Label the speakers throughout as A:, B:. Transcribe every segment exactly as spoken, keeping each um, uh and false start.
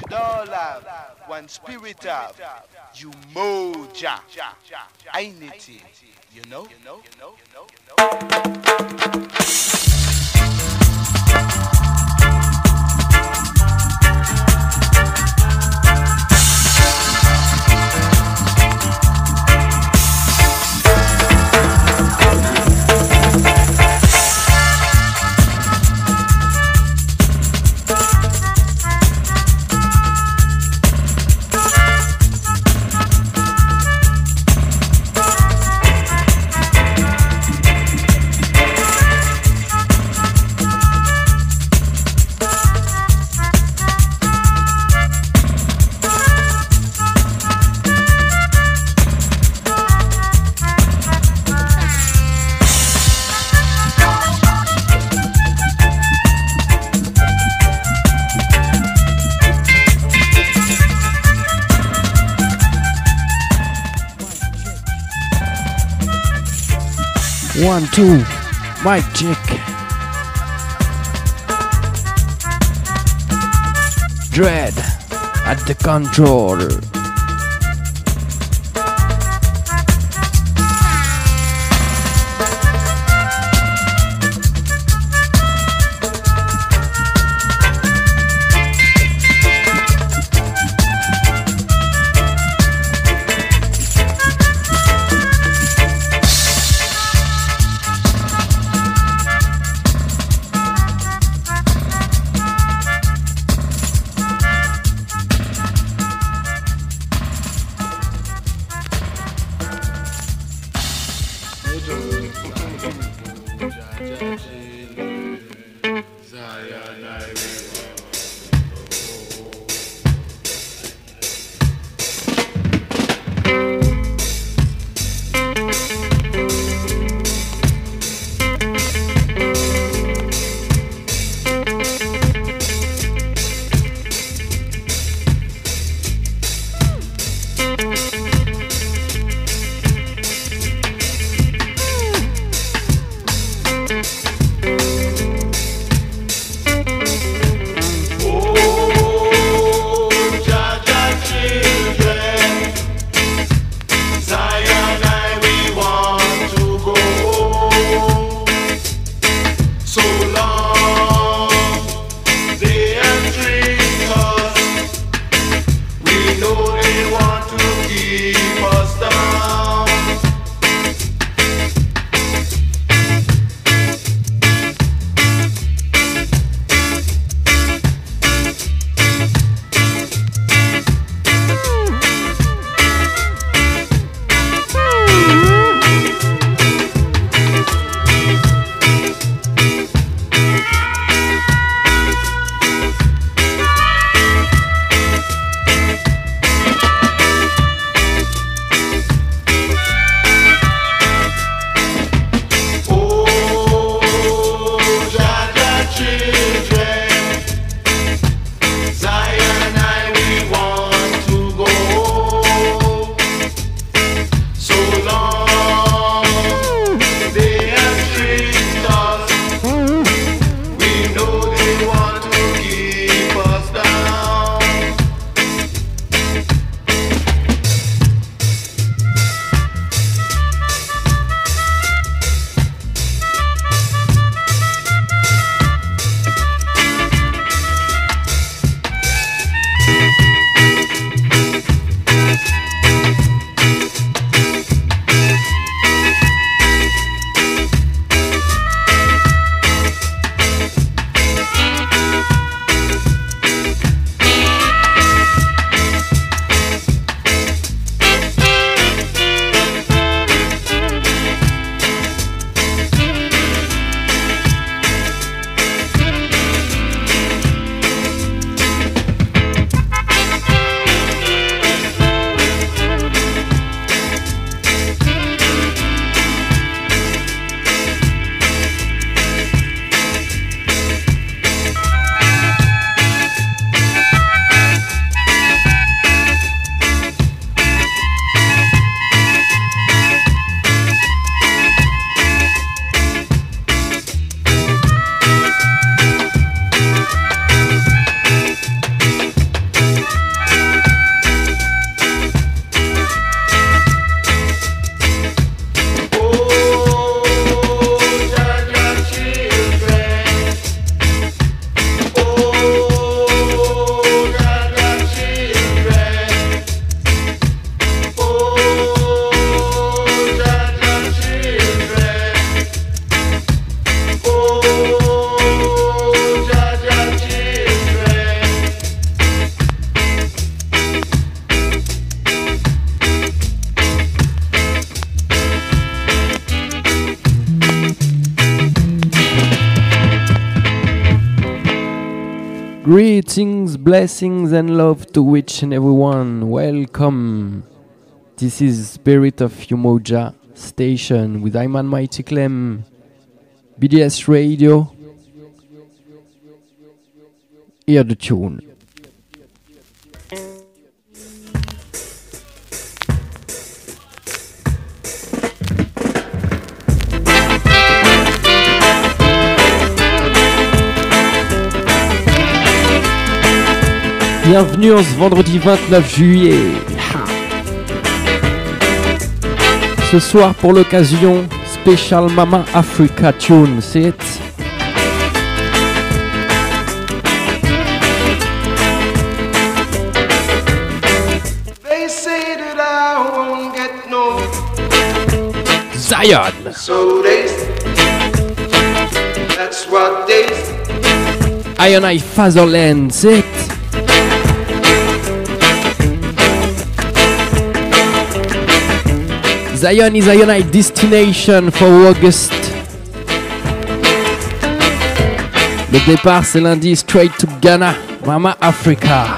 A: doll have, one spirit have, you moja. I need it, you know? You know? You know? You know? You know?
B: One, two, mic check. Dread at the control. Greetings, blessings, and love to each and everyone. Welcome. This is Spirit of Umoja Station with Ayman Mighty Clem, B D S Radio. Hear the tune. Bienvenue en ce vendredi vingt-neuf juillet. Ce soir pour l'occasion, Special Mama Africa Tune, c'est it.
A: They say that I won't get no
B: Zion.
A: So they that's what they
B: Iron Eye Fatherland, c'est it. Zion is a united destination for August. Le départ c'est lundi, straight to Ghana, Mama Africa.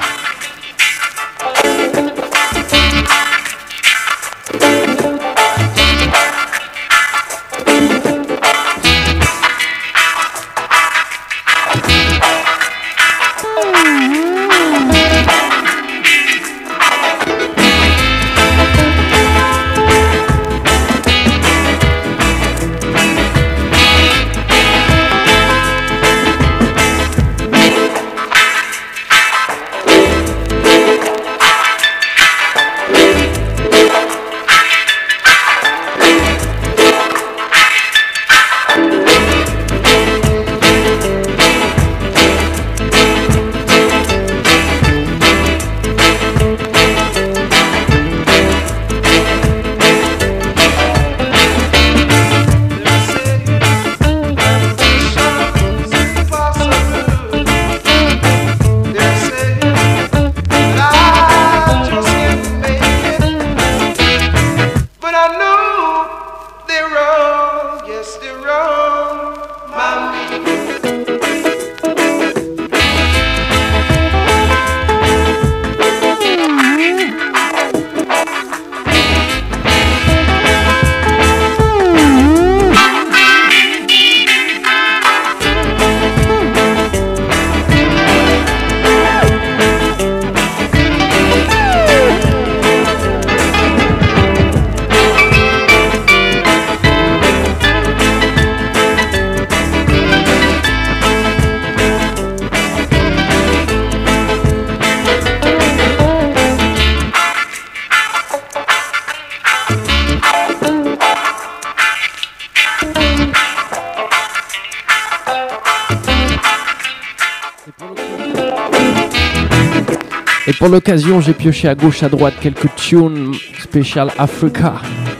B: Et pour l'occasion, j'ai pioché à gauche à droite quelques tunes spécial Africa.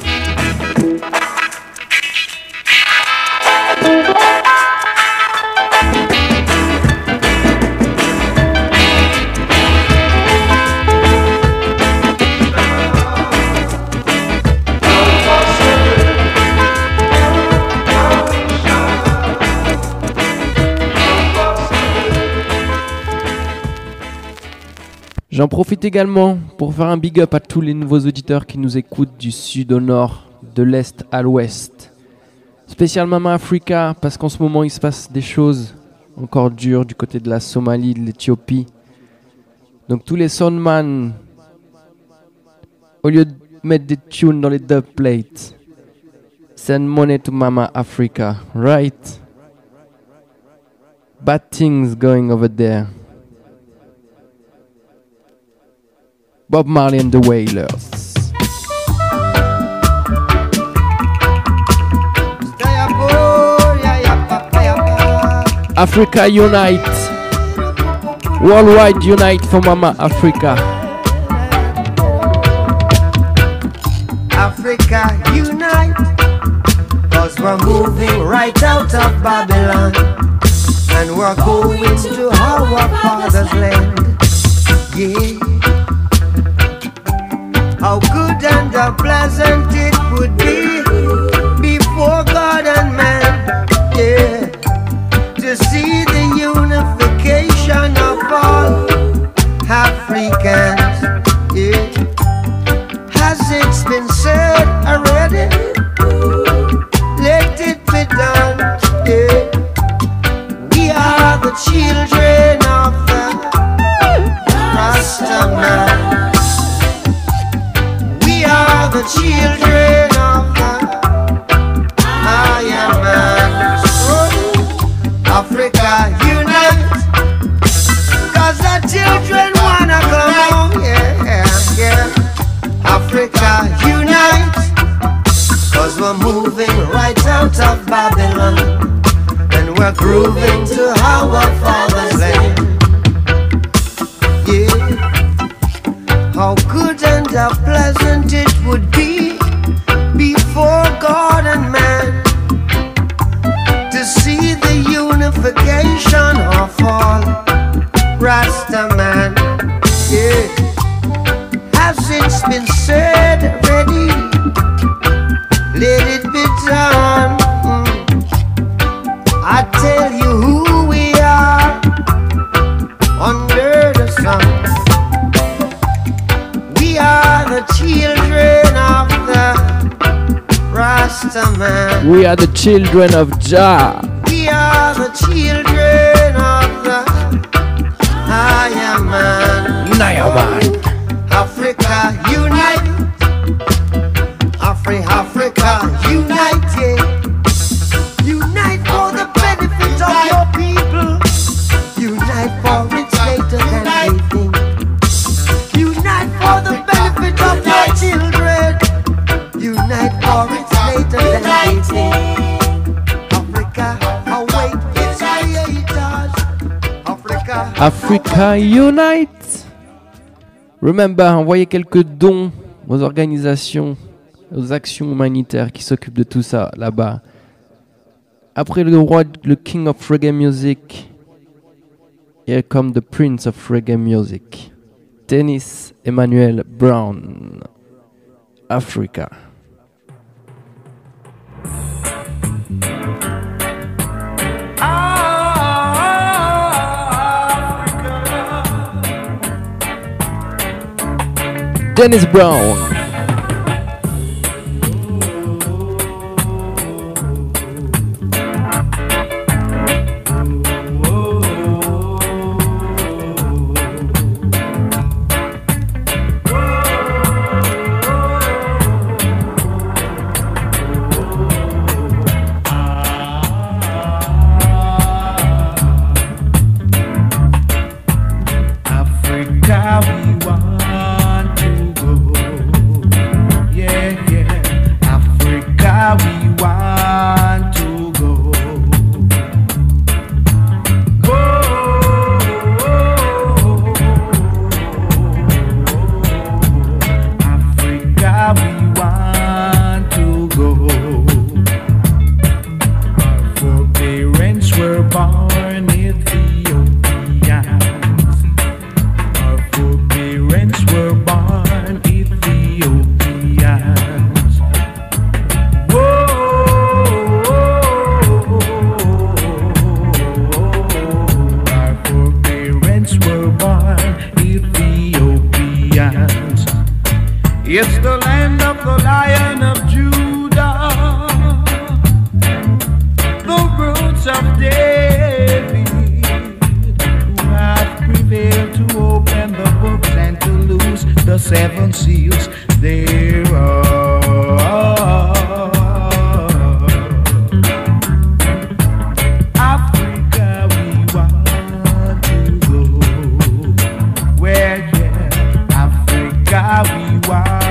B: J'en profite également pour faire un big up à tous les nouveaux auditeurs qui nous écoutent du sud au nord, de l'est à l'ouest. Spécial Mama Africa, parce qu'en ce moment il se passe des choses encore dures du côté de la Somalie, de l'Éthiopie. Donc tous les soundman, au lieu de mettre des tunes dans les dub plates, send money to Mama Africa, right? Bad things going over there. Bob Marley and the Wailers. Africa unite. Worldwide unite for Mama Africa.
C: Africa unite. Cause we're moving right out of Babylon. And we're going to our father's land. Yeah. How good and how pleasant it would be before God and man, yeah, to see the unification of we're grooving to our father's land. Yeah, how good and how pleasant it would be before God and man to see the unification of all Rasta man. Yeah, has since been said already, let it be done. Mm. I tell you who we are under the sun. We are the children of the Rasta man.
B: We are the children of Jah.
C: We are the children of the higher man.
B: Naya man.
C: Africa unite. Afri Africa unite. Yeah. Unite for the benefit of your people. Unite for it's later than they think. Unite for the benefit of your children. Unite for it's later than they think. Africa await its creators. Africa.
B: Africa Unite. Remember, envoyez quelques dons aux organisations, aux actions humanitaires qui s'occupent de tout ça là-bas. Après le roi, le king of reggae music, here come the prince of reggae music, Dennis Emmanuel Brown, Africa. Dennis Brown.
D: It's the land of the Lion of Judah, the roots of David, who have prevailed to open the books and to loose the seven seals thereof. Africa, we want to go. Where, yeah, Africa, we want.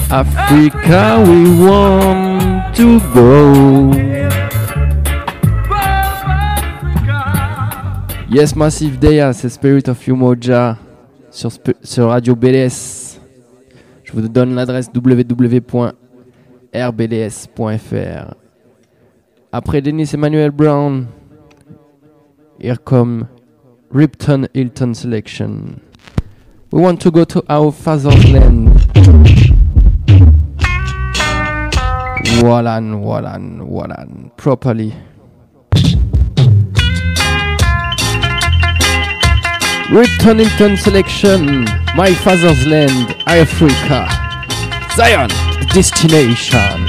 B: Africa we want to go. Yes, Massive Deya, c'est Spirit of Umoja sur, sur Radio B D S. Je vous donne l'adresse w w w point r b d s point f r. Après Dennis Emmanuel Brown, here come Ripton Hilton selection. We want to go to our father's land. Wallan, Wallan, Wallan, properly. Ripton Hilton selection, my father's land, Africa. Zion, the destination.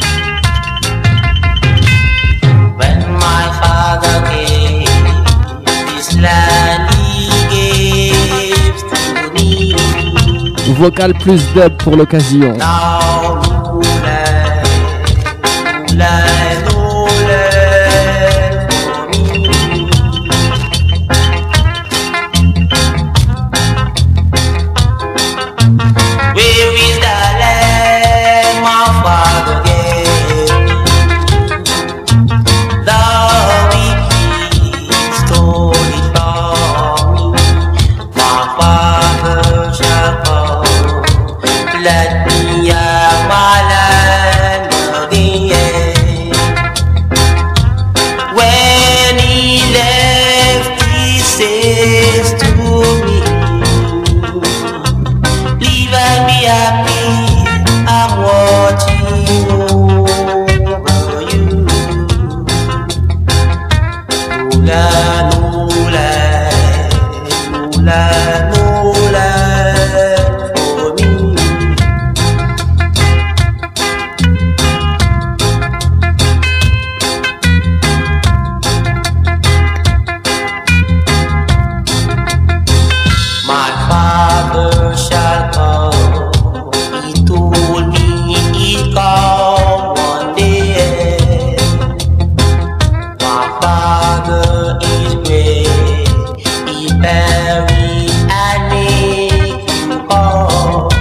E: When my father came, this land he gave to me.
B: Vocal plus dub pour l'occasion.
E: Now, Lula, Lula, Lula, for me. Where is the land my father gave me? The wicked stole it from me. My father shall come, let me have my land again. When he left, he says to me, leave and be happy, I'm watching over you. Nula, nula, nula, nula, for me. My father shall come, he told me he'd come one day. My father is great, he buried and make you come.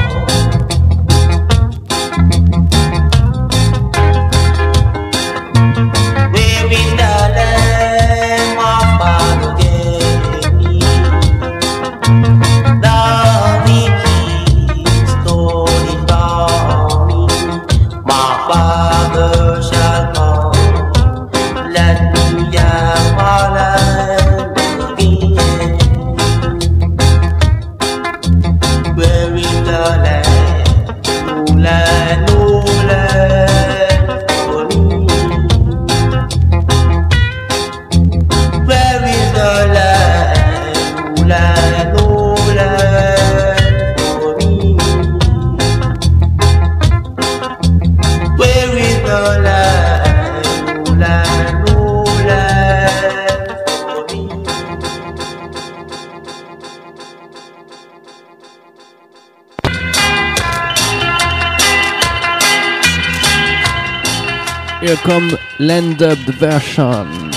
E: Where is the land my father gave me? The wicked stole it from me. My father shall come, let me have my land again. Where is the land? No land, no land for me. Where is the land? No land, no land for me. Where is the land? No land, no land for me.
B: Here come Land Up the version.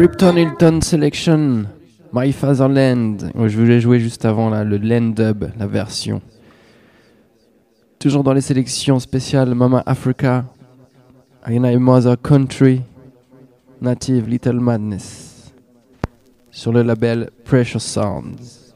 B: Ripton Hilton Selection, My Fatherland. Je voulais jouer juste avant là, le Land Dub, la version. Toujours dans les sélections spéciales Mama Africa, I Am Mother Country, Native Little Madness, sur le label Precious Sounds.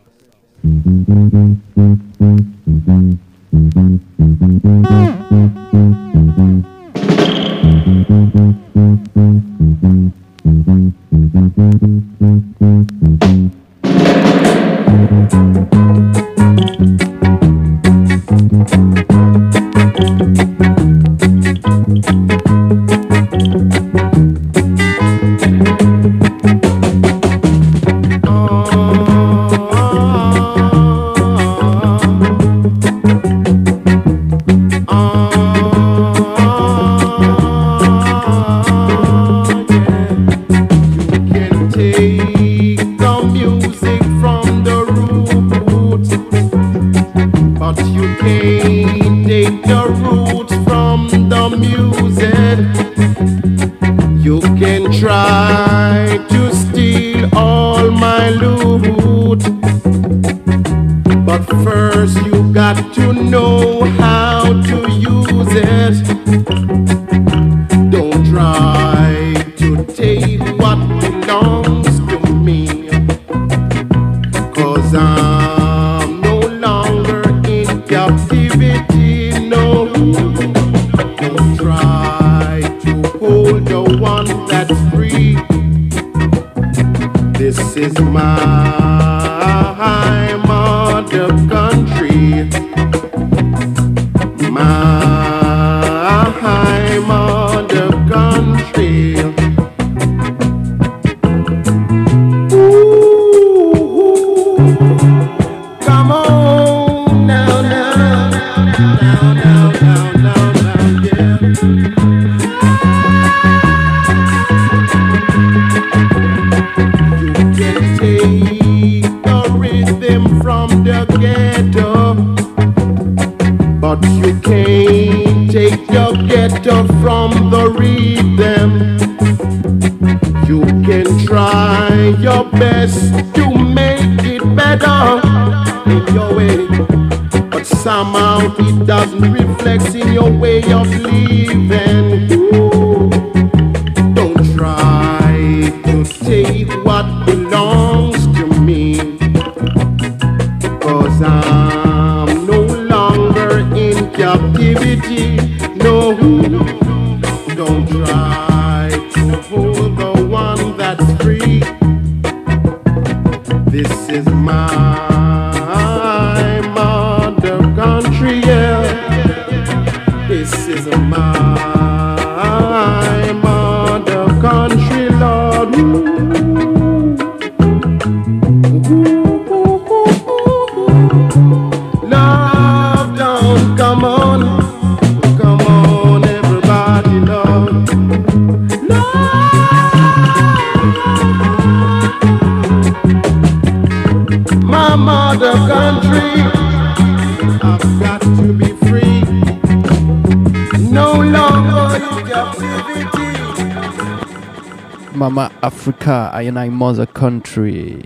B: Mama Africa, I Am Mother Country.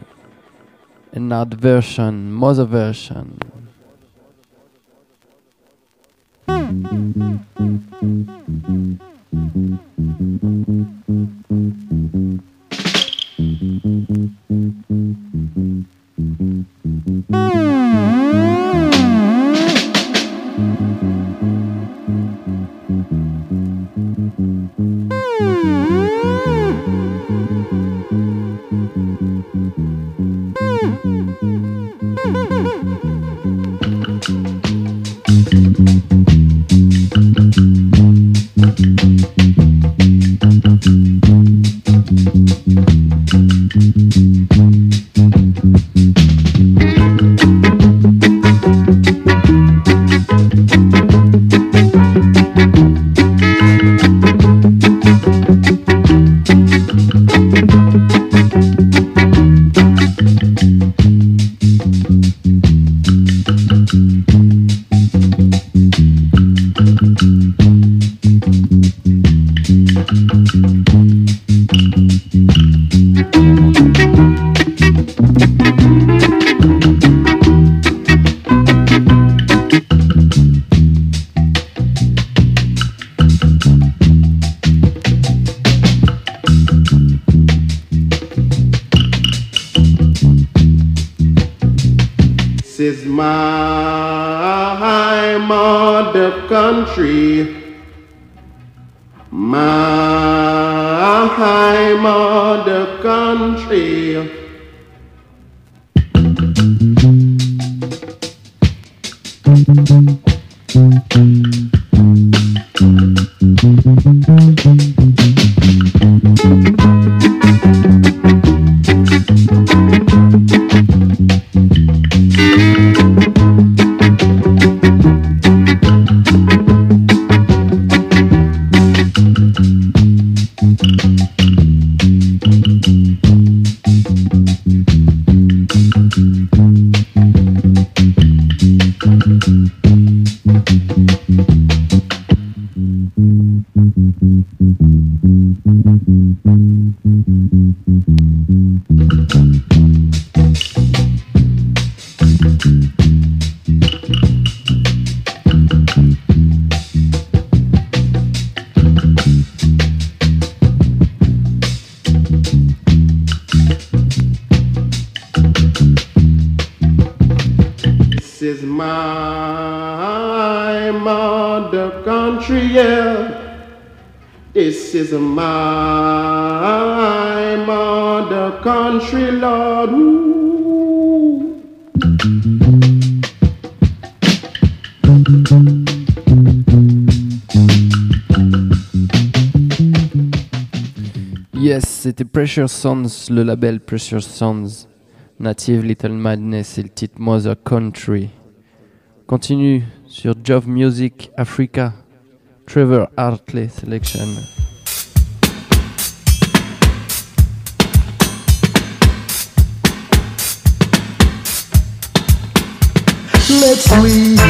B: Another version, mother version.
F: This is my mother country, my mother country. This is my mother country, yeah. This is my mother country, Lord. Ooh.
B: Yes, c'était Precious Sounds, le label Precious Sounds. Native Little Madness et le titre Mother Country. Continue sur Jove Music Africa, Trevor Hartley Selection.
D: Let's leave,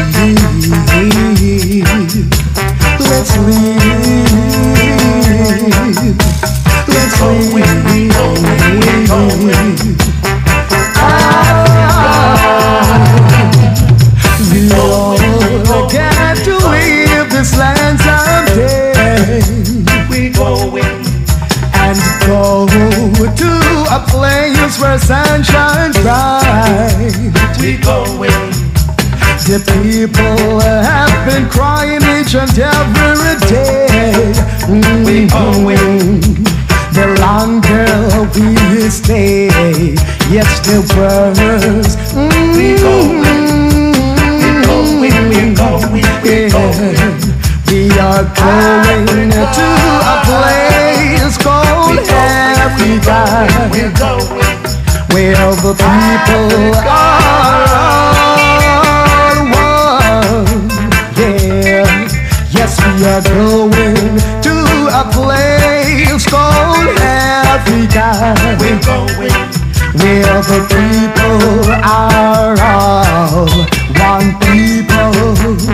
D: let's leave, let's leave, we all get to leave this land someday. We going and go to a place where sunshine bright. We going. The people have been crying each and every day. Mm-hmm. We going. The longer we stay, yes, the worse. Mm-hmm. We going. We going. We going. We going. We are going to a place called Africa, where the people are. Yes, we are going to a place called Africa. We're going where the people are all one people.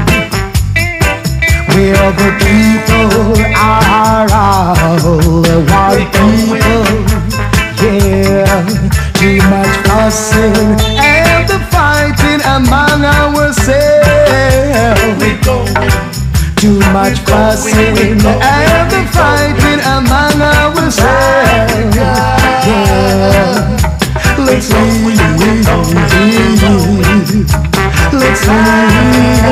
D: Where the people are all one people. Yeah, too much fussing and the fighting among ourselves. We're going. Too much fussing and the fighting among ourselves. Yeah. Let's leave, let's leave,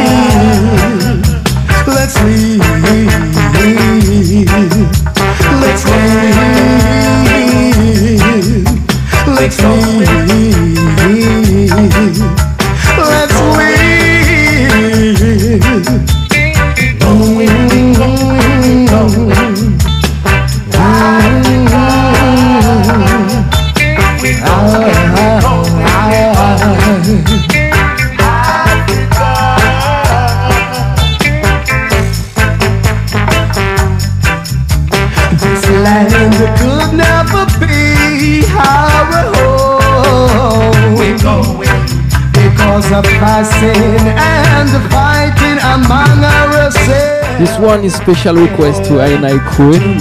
D: let's leave, let's leave, let's leave, let's leave. This land could never be our home. We're going because of fighting and fighting among ourselves.
B: This one is special request to I and I Queen.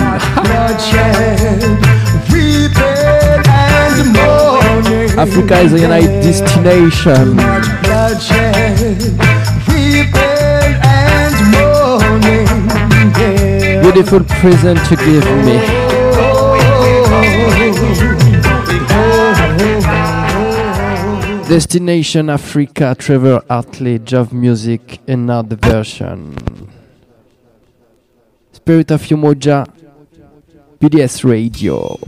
B: Africa is a united destination. Beautiful present to give me. Destination Africa, Trevor Hartley, Jove Music, another version. Spirit of Umoja, B D S Radio.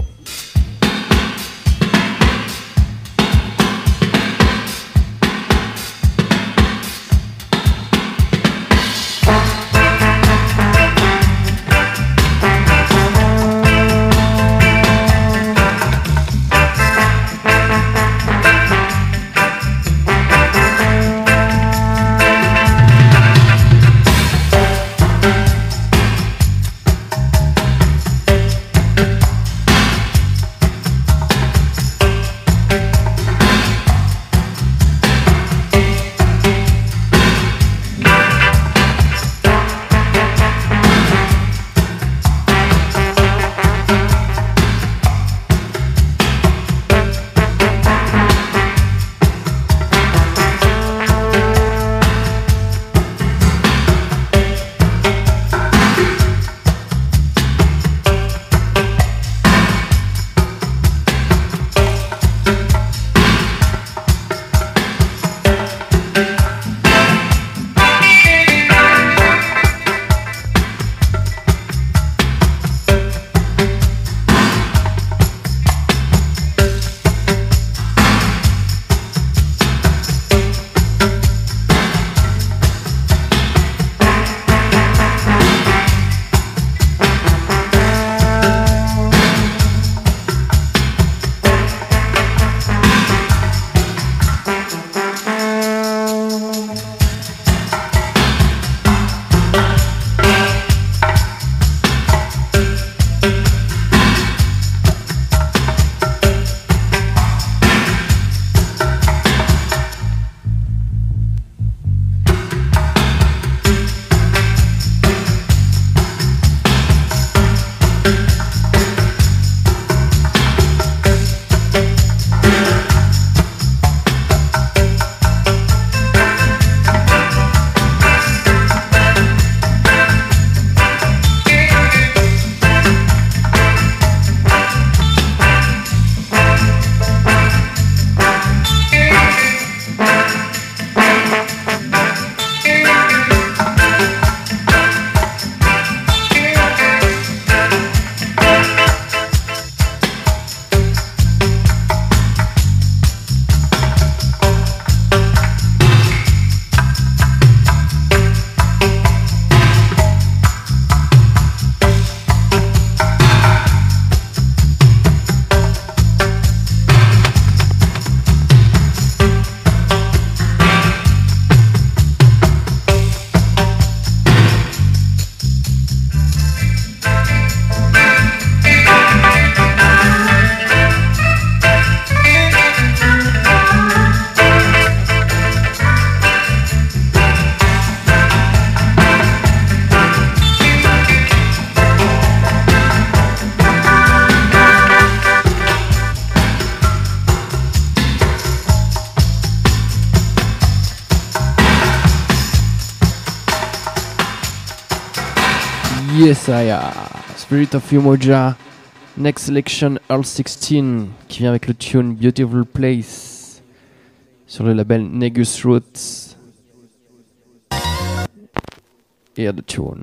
B: Yes, I am. Spirit of Umoja. Next selection, Earl sixteen, qui vient avec le tune Beautiful Place sur le label Negus Roots. Hear the tune.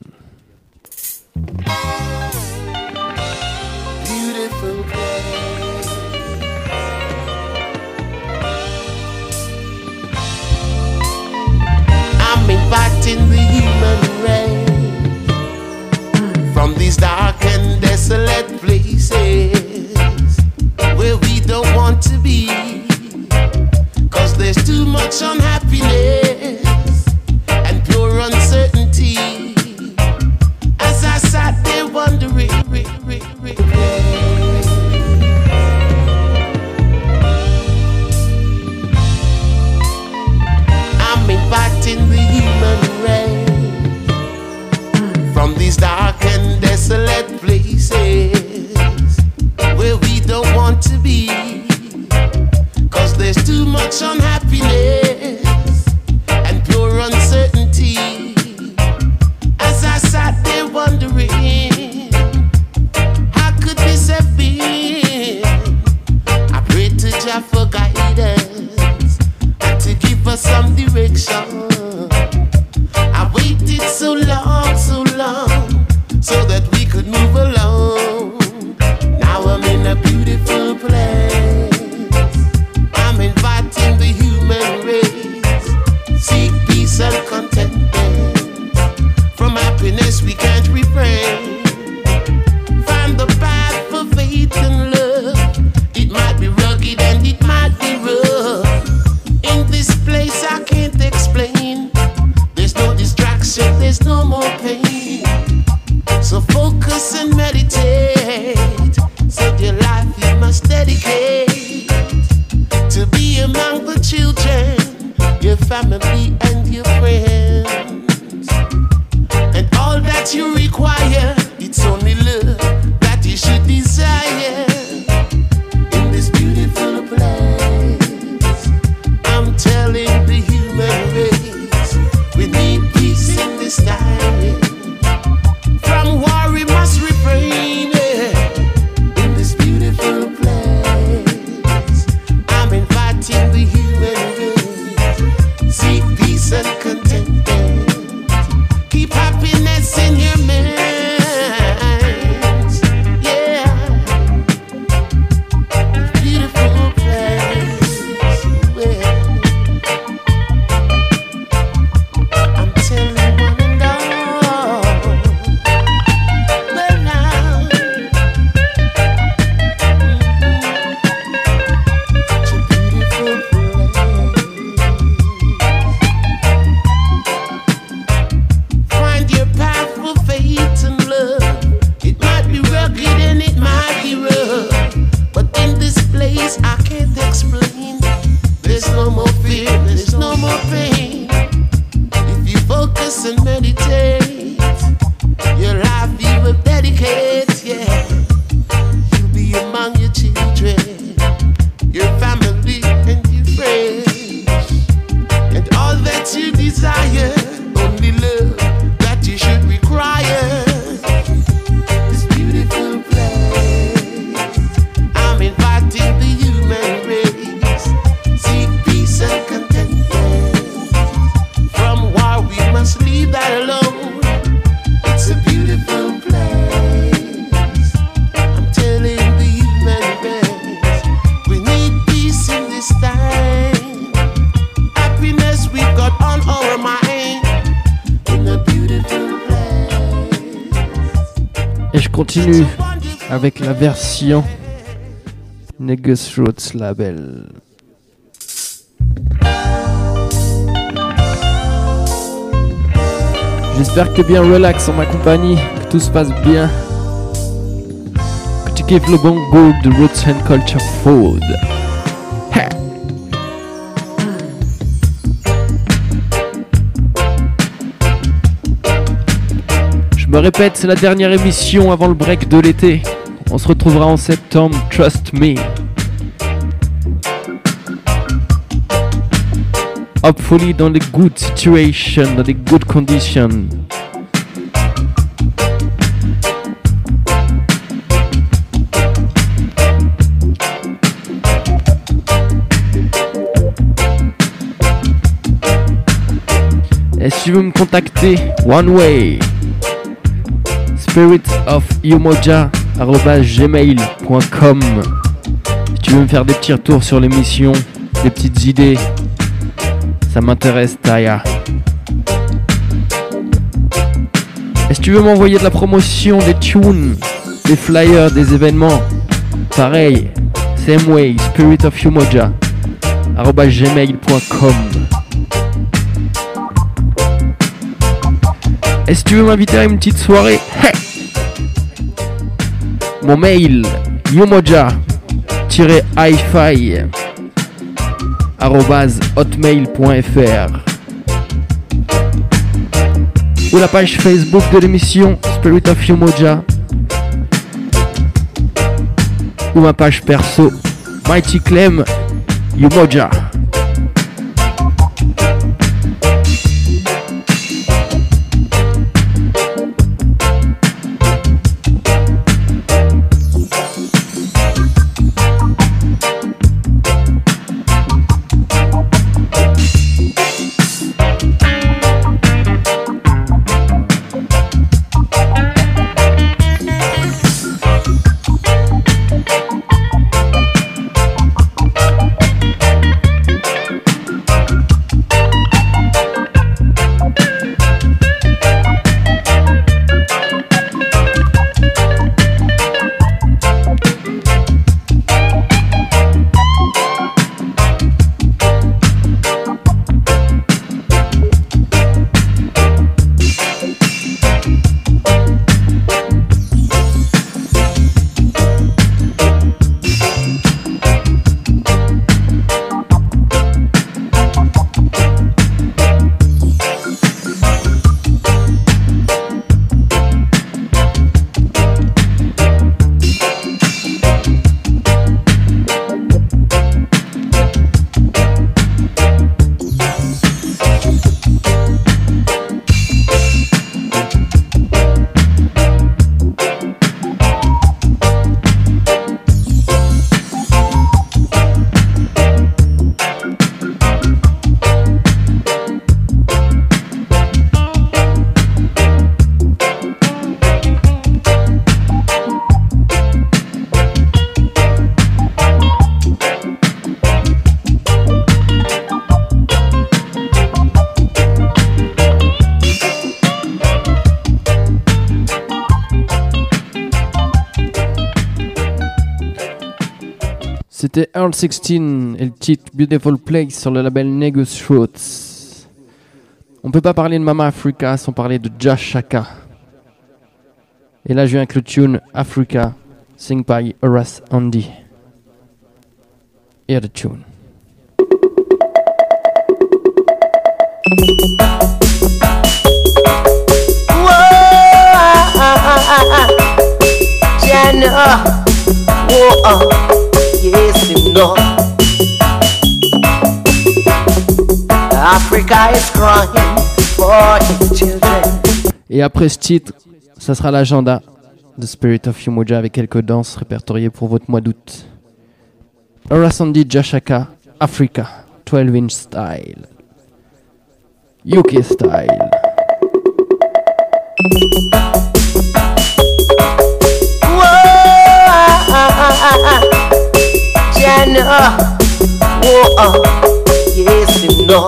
C: Beautiful place. I'm inviting the human race from these dark and desolate places where we don't want to be, 'cause there's too much unhappiness and pure uncertainty. As I sat there wondering, I'm inviting the human race from these dark and desolate places where we don't want to be, 'cause there's too much unhappiness and pure uncertainty. As I sat there wondering, how could this have been? I prayed to Jah for guidance,
G: family and your friends. And all that you require, it's only love that you should desire. In this beautiful place, I'm telling the human race, we need peace in this time. From war we must refrain, yeah. In this beautiful place, I'm inviting the human race, seek peace and contentment, keep happiness in your minds, yeah. Beautiful place, yeah. I'm telling one and all, well now, it's a beautiful place. Find your path for faith and love. It might be rugged and it might be rough, but in this place I can't explain. There's no more fear, there's no more pain. If you focus and meditate, your life you will dedicate, yeah. You'll be among your children, your family and your friends. And all that you desire, only love that you should require. This beautiful place, I'm inviting the human race, seek peace and contentment. From war we must leave that alone. It's a beautiful place, I'm telling the human race, we need peace in this time. Happiness we've got on our mind, in a beautiful place.
B: Et je continue avec la version Negus Roots Label. J'espère que bien relax en ma compagnie, que tout se passe bien, que tu kiffes le bon goût de Roots and Culture Food. Ha! Je me répète, c'est la dernière émission avant le break de l'été. On se retrouvera en septembre, trust me. Hopefully dans des good situations, dans des good conditions. Et si tu veux me contacter, one way, spirit of umoja arobase gmail point com. Si tu veux me faire des petits retours sur l'émission, des petites idées, ça m'intéresse, Taya. Et si tu veux m'envoyer de la promotion, des tunes, des flyers, des événements, pareil, same way, spirit of umoja arobase gmail point com. Et si tu veux m'inviter à une petite soirée, hey, mon mail, umoja-hi-fi arobase hotmail point fr, ou la page Facebook de l'émission Spirit of Umoja, ou ma page perso Mighty Clem Umoja. C'était Earl sixteen et le titre Beautiful Place sur le label Negus Roots. On peut pas parler de Mama Africa sans parler de Jah Shaka. Et là je viens avec le tune Africa, sing by Horace Andy. Hear the tune.
E: Jenna, whoa, yes, you know. Africa is crying for its children.
B: Et après ce titre, ça sera l'agenda The Spirit of Umoja avec quelques danses répertoriées pour votre mois d'août. Horace Andy, Jah Shaka, Africa, twelve inch style, U K style.
E: Jenna, whoa, yes, you know.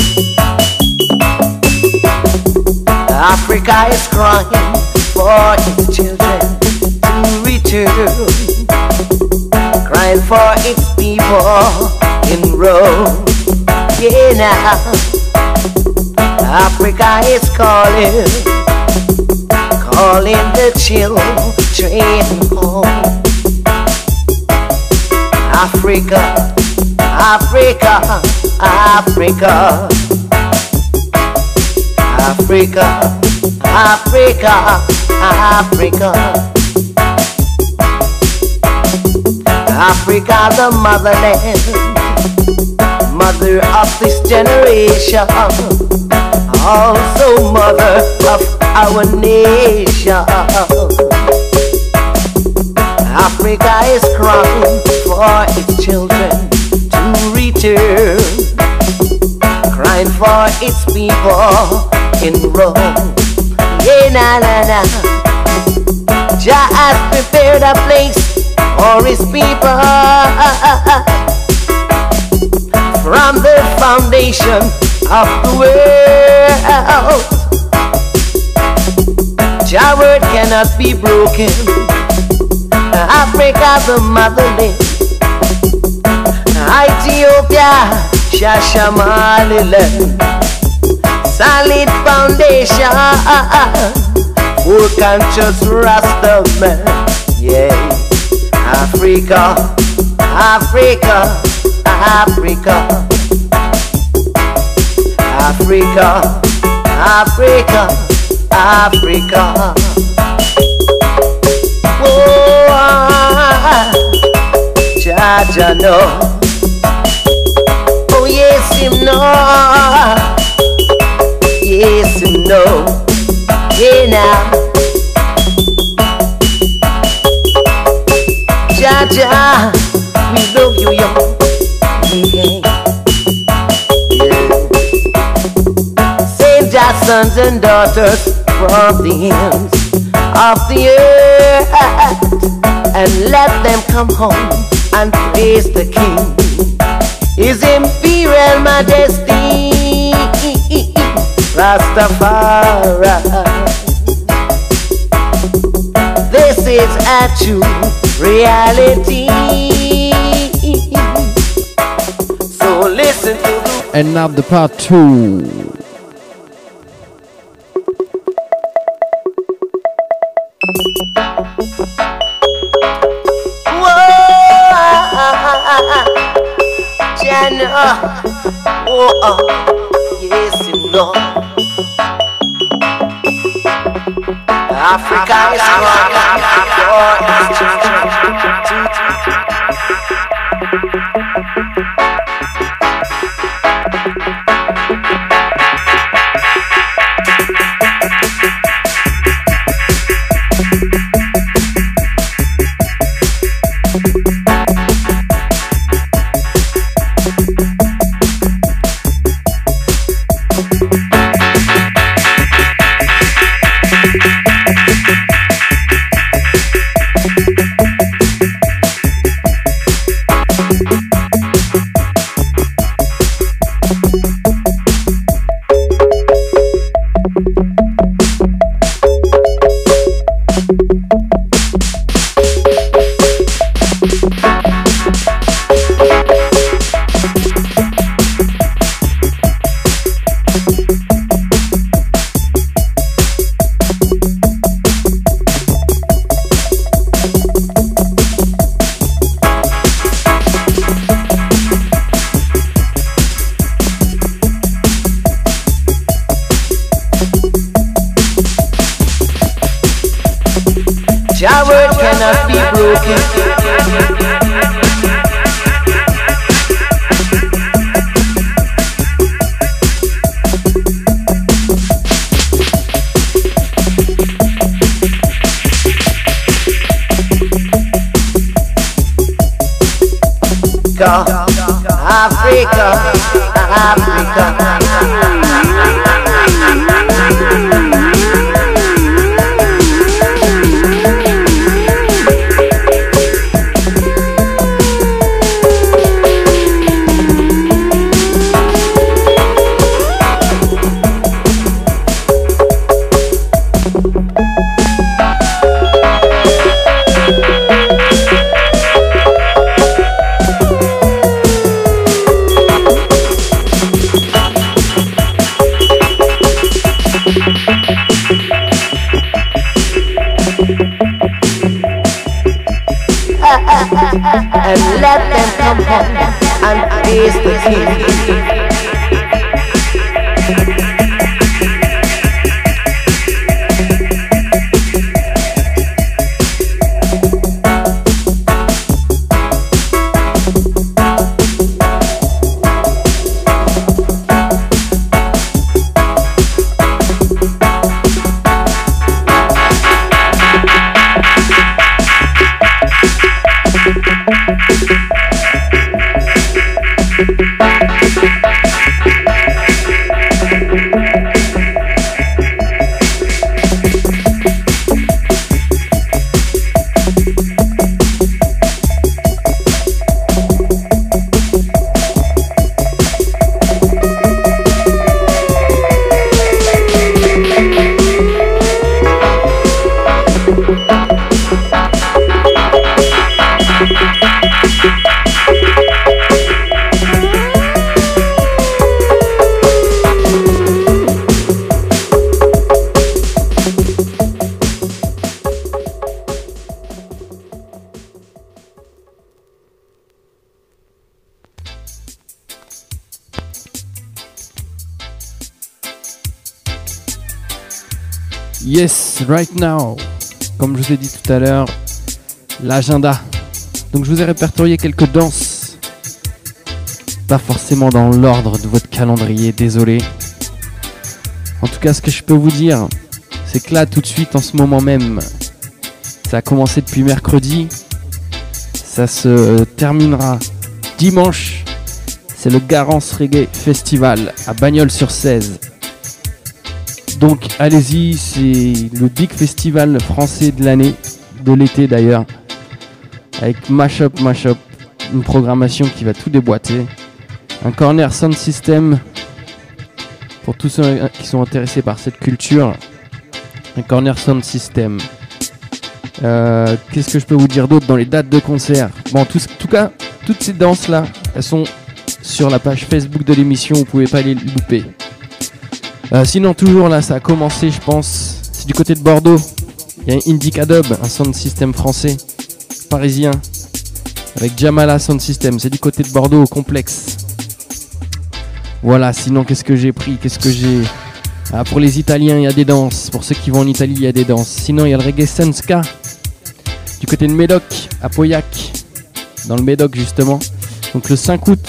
E: Africa is crying for its children to return, crying for its people in Rome. Yeah, now Africa is calling, calling the children home. Africa, Africa, Africa, Africa, Africa, Africa, Africa, the motherland, mother of this generation, also mother of our nation. Africa is crying for its children to return, crying for its people in Rome. Yeah, na na na. Jah has prepared a place for his people from the foundation of the world. Jah word cannot be broken. Africa, the motherland, Ethiopia, Shashamaliland, solid foundation, full conscious Rastaman, yeah. Africa, Africa, Africa, Africa, Africa, Africa. Jah Jah know, oh yes him know, yes him know, yeah now. Jah Jah, we love you young, yeah, yeah. Save Jah sons and daughters from the ends of the earth, and let them come home and praise the King, His Imperial Majesty, Rastafari. This is a true reality. So listen to the
B: And now the part two.
E: Jenna, oh, yes, you know. Africa is crying for its children.
C: Thank you.
E: Jah word cannot be broken. Africa, Africa, and let them come home and praise the King.
B: Yes, right now. Comme je vous ai dit tout à l'heure, l'agenda. Donc je vous ai répertorié quelques danses. Pas forcément dans l'ordre de votre calendrier, désolé. En tout cas, ce que je peux vous dire, c'est que là, tout de suite, en ce moment même, ça a commencé depuis mercredi. Ça se terminera dimanche. C'est le Garance Reggae Festival à Bagnols-sur-Cèze. Donc allez-y, c'est le big festival français de l'année, de l'été d'ailleurs, avec Mashup Mashup, une programmation qui va tout déboîter, un corner sound system pour tous ceux qui sont intéressés par cette culture, un corner sound system. Euh, qu'est-ce que je peux vous dire d'autre dans les dates de concert? Bon, en tout, tout cas, toutes ces danses là, elles sont sur la page Facebook de l'émission, vous pouvez pas les louper. Euh, sinon toujours là ça a commencé, je pense, c'est du côté de Bordeaux. Il y a Indica Dub, un sound system français, parisien, avec Jamala Sound System, c'est du côté de Bordeaux au complexe. Voilà, sinon qu'est-ce que j'ai pris, qu'est-ce que j'ai... Ah, pour les Italiens il y a des danses, pour ceux qui vont en Italie il y a des danses. Sinon il y a le Reggae Senska, du côté de Médoc, à Pauillac, dans le Médoc justement. Donc le cinq août,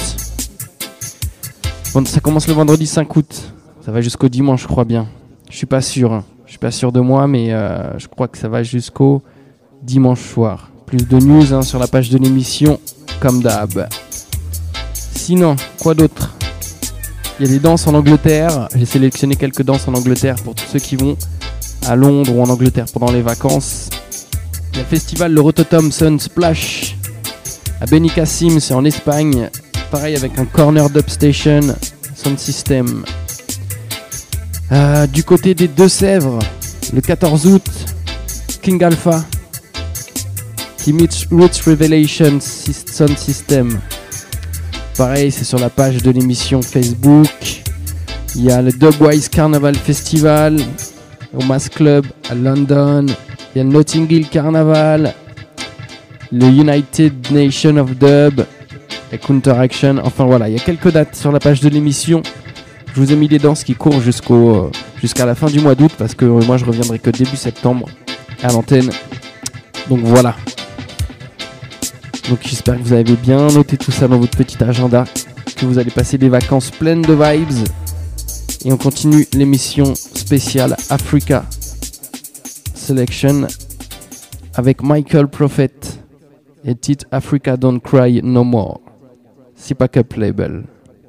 B: bon, ça commence le vendredi cinq août. Ça va jusqu'au dimanche, je crois bien. Je suis pas sûr. Hein. Je suis pas sûr de moi, mais euh, je crois que ça va jusqu'au dimanche soir. Plus de news hein, sur la page de l'émission, comme d'hab. Sinon, quoi d'autre? Il y a des danses en Angleterre. J'ai sélectionné quelques danses en Angleterre pour tous ceux qui vont à Londres ou en Angleterre pendant les vacances. Il y a le festival le Rototom Sun Splash à Benicassim, c'est en Espagne. Pareil avec un corner dubstation sound system. Euh, du côté des Deux-Sèvres, le quatorze août, King Alpha, qui meets Roots Revelation Sound System. Pareil, c'est sur la page de l'émission Facebook. Il y a le Dubwise Carnaval Festival au Mass Club à London. Il y a le Notting Hill Carnaval, le United Nation of Dub et Counteraction. Enfin voilà, il y a quelques dates sur la page de l'émission. Je vous ai mis des danses qui courent jusqu'au, euh, jusqu'à la fin du mois d'août parce que euh, moi je reviendrai que début septembre à l'antenne. Donc voilà. Donc j'espère que vous avez bien noté tout ça dans votre petit agenda, que vous allez passer des vacances pleines de vibes. Et on continue l'émission spéciale Africa Selection avec Michael Prophet et titre Africa Don't Cry No More. C'est pas Cup Label.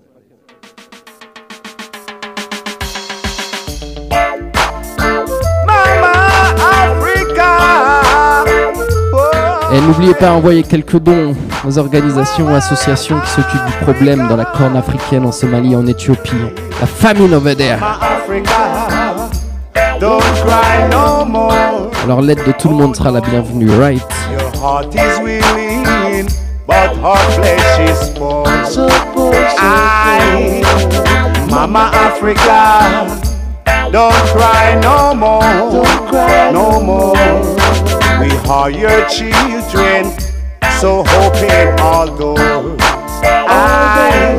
B: Et n'oubliez pas d'envoyer quelques dons aux organisations ou associations qui s'occupent du problème dans la corne africaine, en Somalie, en Éthiopie. La famine over there. Alors l'aide de tout le monde sera la bienvenue, right?
H: Mama Africa, don't cry no more, don't cry no more. We are your children, so open all doors. I,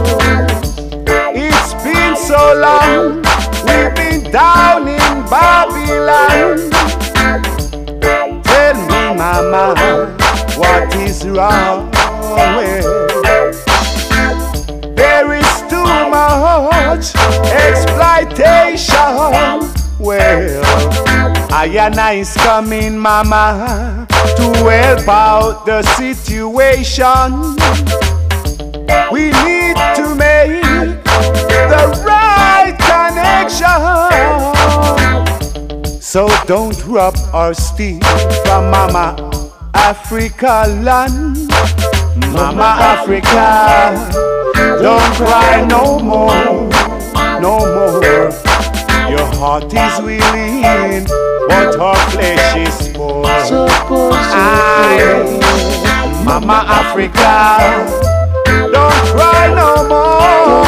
H: it's been so long, we've been down in Babylon. Tell me, Mama, what is wrong with? There is too much exploitation. Well, I and I is coming, Mama, to help out the situation. We need to make the right connection. So don't rob or steal from Mama Africa land. Mama Africa, don't cry no more, no more. Your heart is willing, but her flesh is poor. I, Mama Africa, don't cry no more.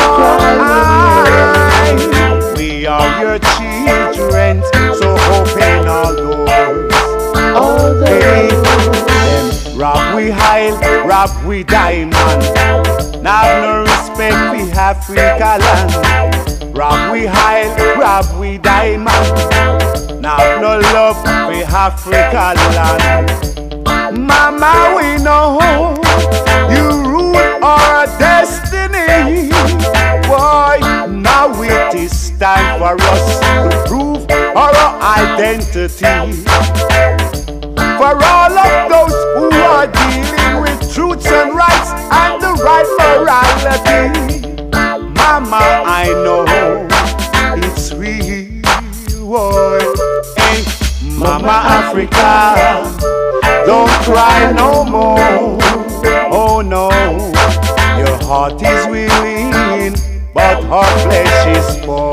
H: I, we are your children, so open all doors. Hey, them rob we hide, rob we diamond. Now no respect for Africa land. Rob we hide, rob we diamond. Now no love for Africa land. Mama, we know you rule our destiny. Boy, now it is time for us to prove our identity. For all of those who are dealing with truths and rights and the right morality. Mama, I know it's real, boy. Hey, Mama Africa, don't cry no more. Oh no, your heart is willing, but her flesh is poor.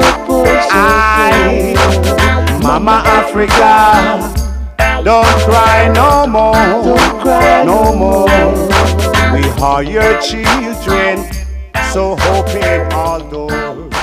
H: I, Mama Africa, don't cry no more, no more. We are your children, so open all doors.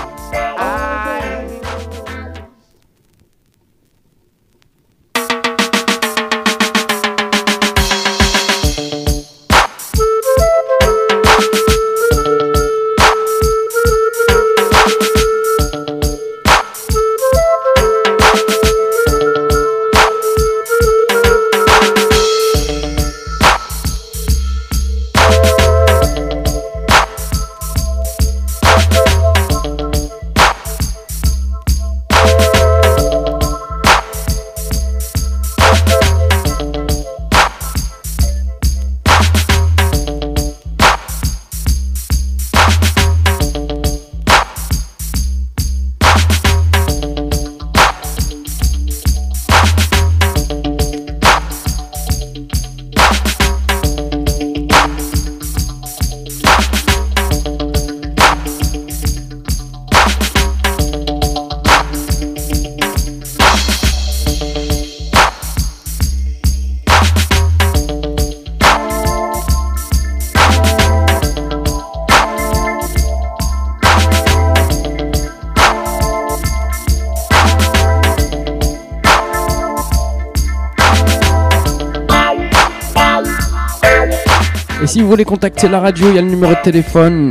B: Et si vous voulez contacter la radio, il y a le numéro de téléphone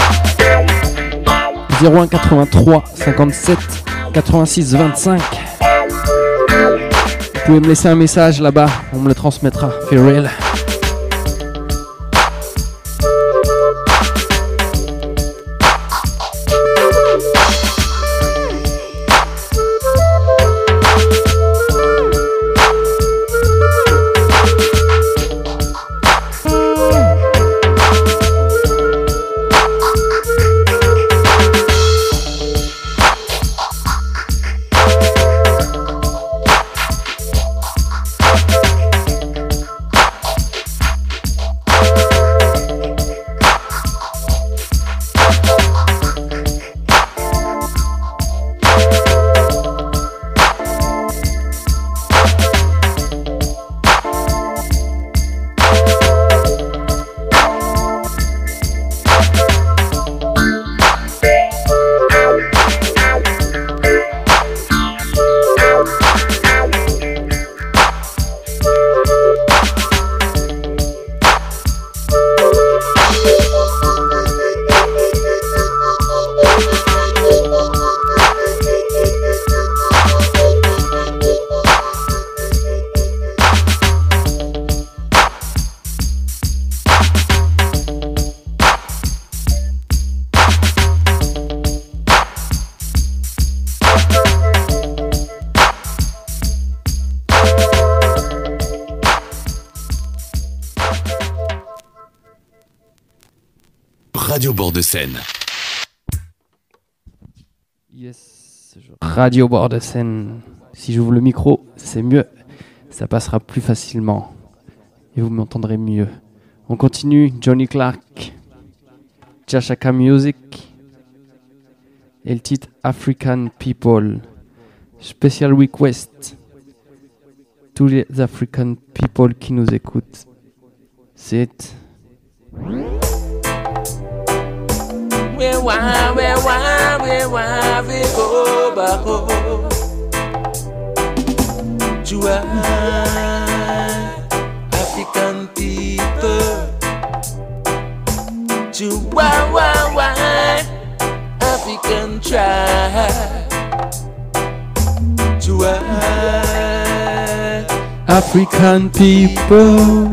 B: zéro un quatre-vingt-trois cinquante-sept quatre-vingt-six vingt-cinq Vous pouvez me laisser un message là-bas, on me le transmettra. Feel real.
I: Radio Bord de Seine.
B: Yes, Radio Bord de Seine. Si j'ouvre le micro, c'est mieux. Ça passera plus facilement. Et vous m'entendrez mieux. On continue. Johnny Clark, Jashaka Music. Et le titre African People. Special request. Tous les African people qui nous écoutent. C'est...
J: We want, we want, we want, we go back home to our African people. To why, why, why African tribe. To our
B: African people.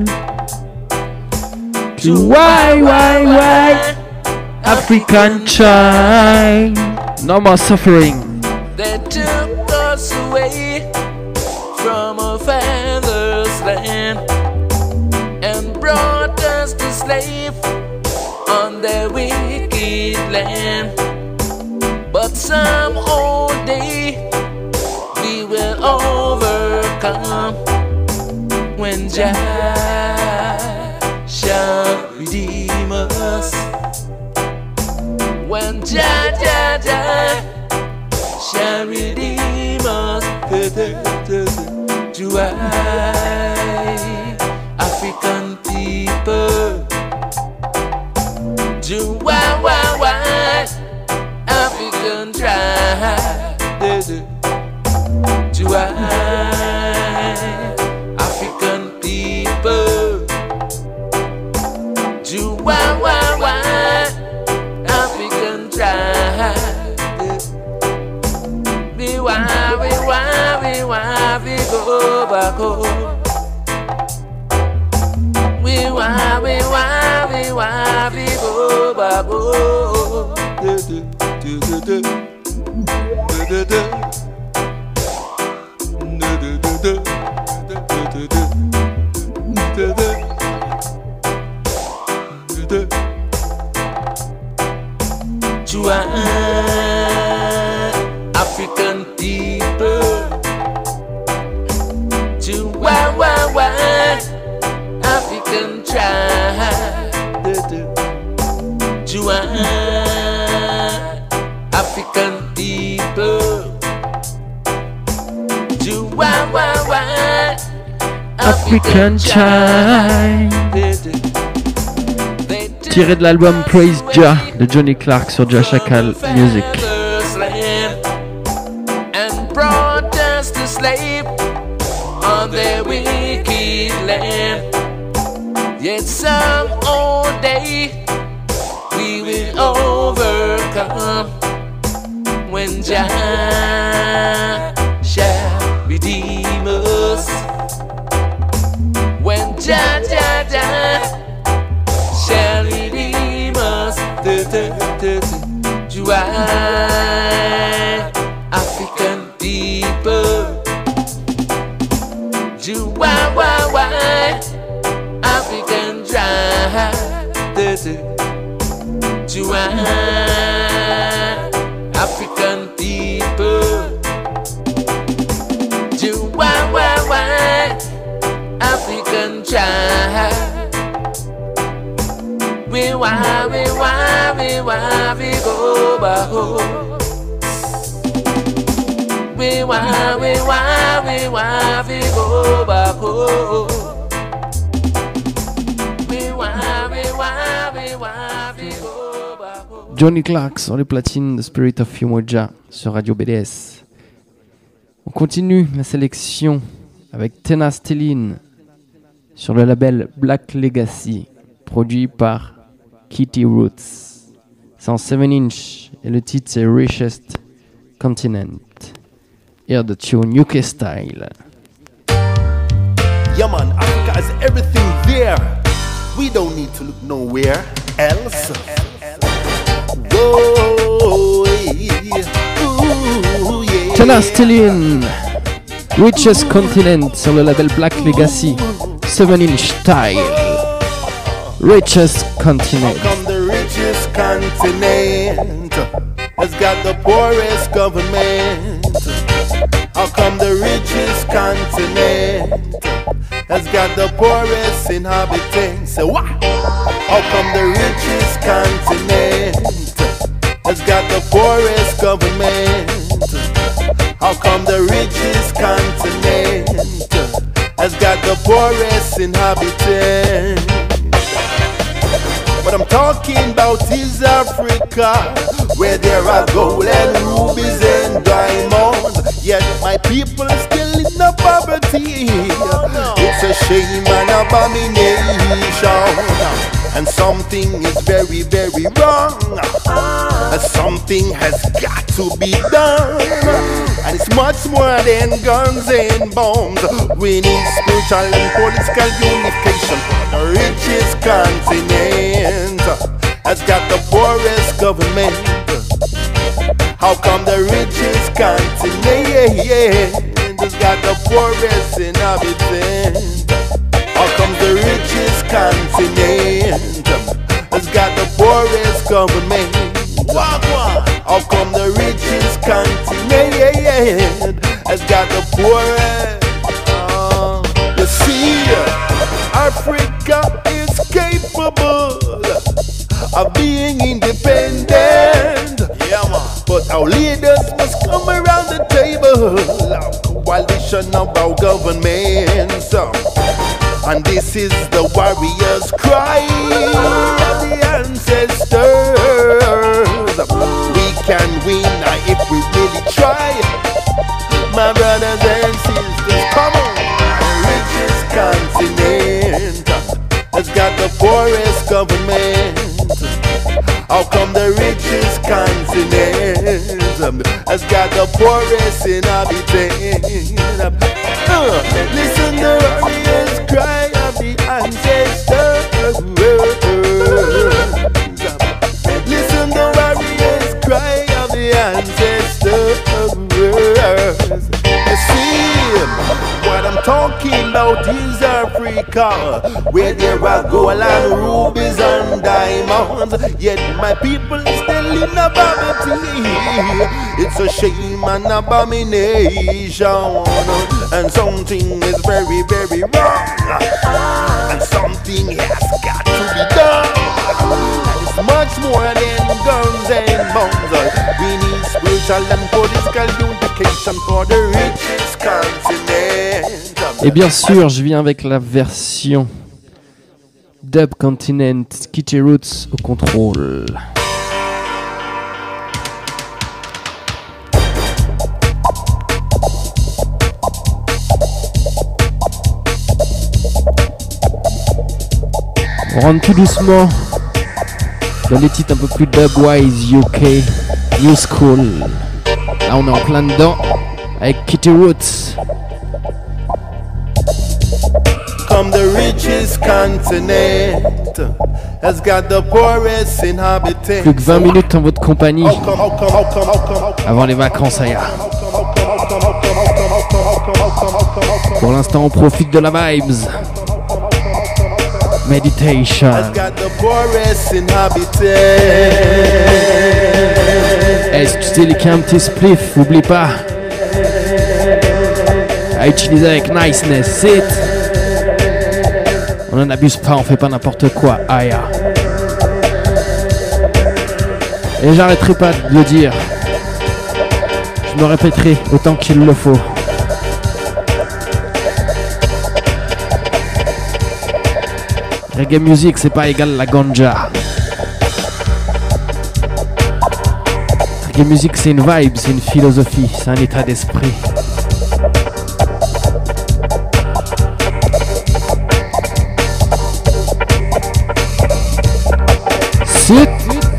B: To why, why, why African child. No more suffering.
J: They took us away from our father's land and brought us to slave on their wicked land. But some old day we will overcome when Jah shall redeem us. When Jah, Jah, Jah shall redeem us to I, African people. To why, why, why African tribe. To I, African people. To why, why, why African tribe. We want, we want, we want, we go back home. We want, we want, we want, we go back home. To our African people. To why, why, why African tribe. To our African people. To why, why, why
B: African child. Tiré de l'album Praise Jah de Johnny Clark sur Jashaka Music.
J: And brought us to slave on their wicked land. Yet some old day we will overcome when Jah shall redeem us. July, African people. July, why, why, African dry. July, African people. July, why, why, African dry. We why, we why, we why, we go back home. We why, we why, we why, we go back home. We why, we why, we why, we go back home.
B: Johnny Clark sur les platines de Spirit of Umoja sur Radio B D S. On continue la sélection avec Tena Stilin sur le label Black Legacy, produit par Kitty Roots. C'est en seven inch et le titre c'est Richest Continent. Hear the tune U K style.
I: Yeah man, Africa has everything there. We don't need to look nowhere else. Whoa, yeah. Ooh, yeah.
B: Tena Stilin, Richest Continent sur le label Black Legacy, seven inch style. Richest Continent.
I: How come the richest continent has got the poorest government? How come the richest continent has got the poorest inhabitants? So what? How come the richest continent has got the poorest government? How come the richest continent has got the poorest inhabitants? What I'm talking about is Africa, where there are gold and rubies and diamonds. Yet my people are still in the poverty. It's a shame and abomination, and something is very, very wrong. Something has got to be done, and it's much more than guns and bombs. We need spiritual and political unification. The richest continent has got the poorest government. How come the richest continent has got the poorest inhabitants? How come the richest continent has got the poorest government? How come the richest continent has got the poorest? Uh, you see, Africa is capable of being independent. Yeah, man. But our leaders must come around the table. Coalition of our governments. And this is the warrior's cry of the ancestors. We can win if we really try. My brothers and sisters, come on. The richest continent has got the poorest government. How come the richest continent has got the poorest inhabitants? Uh, listen the warriors cry of the ancestors. Listen the warriors cry of the ancestors. You see, what I'm talking about is Africa, where there are gold and rubies and diamonds. Yet my people still in the poverty. It's a shame and abomination, and something is very, very wrong, and something has got to be done. And it's much more than guns and bombs. We need spiritual and political unification for the richest continent.
B: Et bien sûr, je viens avec la version Dub Continent, Kitty Roots au contrôle. On rentre tout doucement dans des titres un peu plus dubwise, U K, New School. Là on est en plein dedans avec Kitty Roots.
I: Come the richest continent has got the poorest inhabitants.
B: Plus que vingt minutes en votre compagnie avant les vacances, Aya. Pour l'instant, on profite de la vibes. Meditation. Hey, si tu sais un petit spliff, oublie pas à utiliser avec niceness. C'est on n'en abuse pas, on fait pas n'importe quoi. Aya. Et j'arrêterai pas de le dire. Je me répéterai autant qu'il le faut. Reggae music, c'est pas égal à la ganja. Reggae music, c'est une vibe, c'est une philosophie, c'est un état d'esprit. Sit.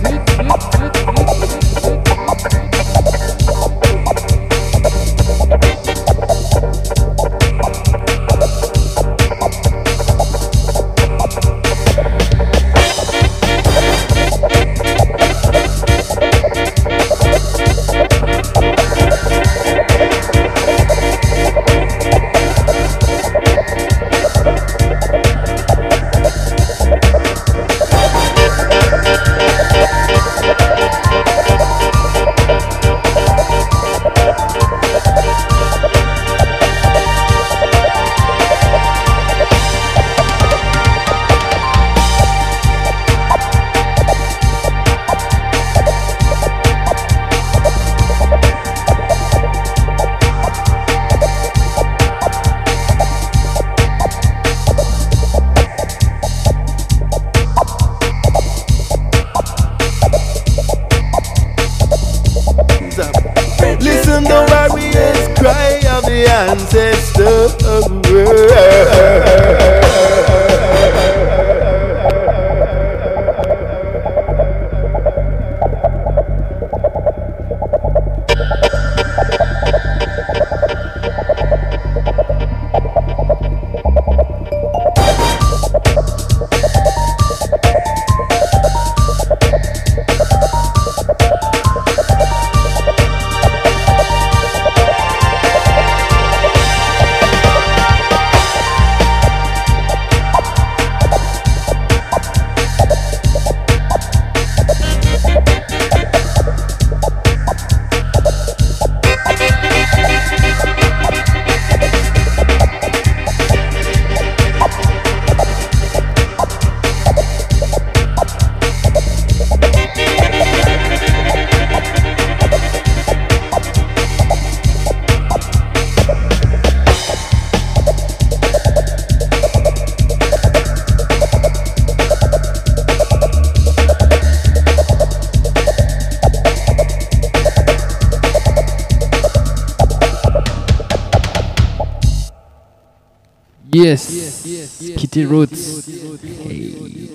B: Yes, Kitty Roots. Hey.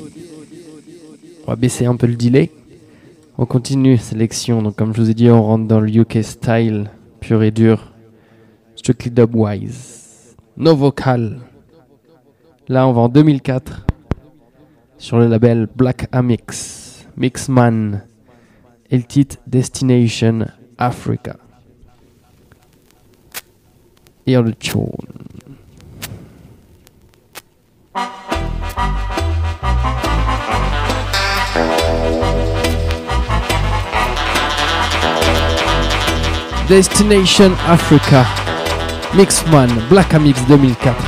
B: On va baisser un peu le delay. On continue sélection. Donc comme je vous ai dit, on rentre dans le U K style pur et dur, strictly dubwise, no vocal. Là, on va en deux mille quatre sur le label Black Amix, Mixman, et le titre Destination Africa. Et on le tune. Destination Africa, Mixman, Black Amix deux mille quatre.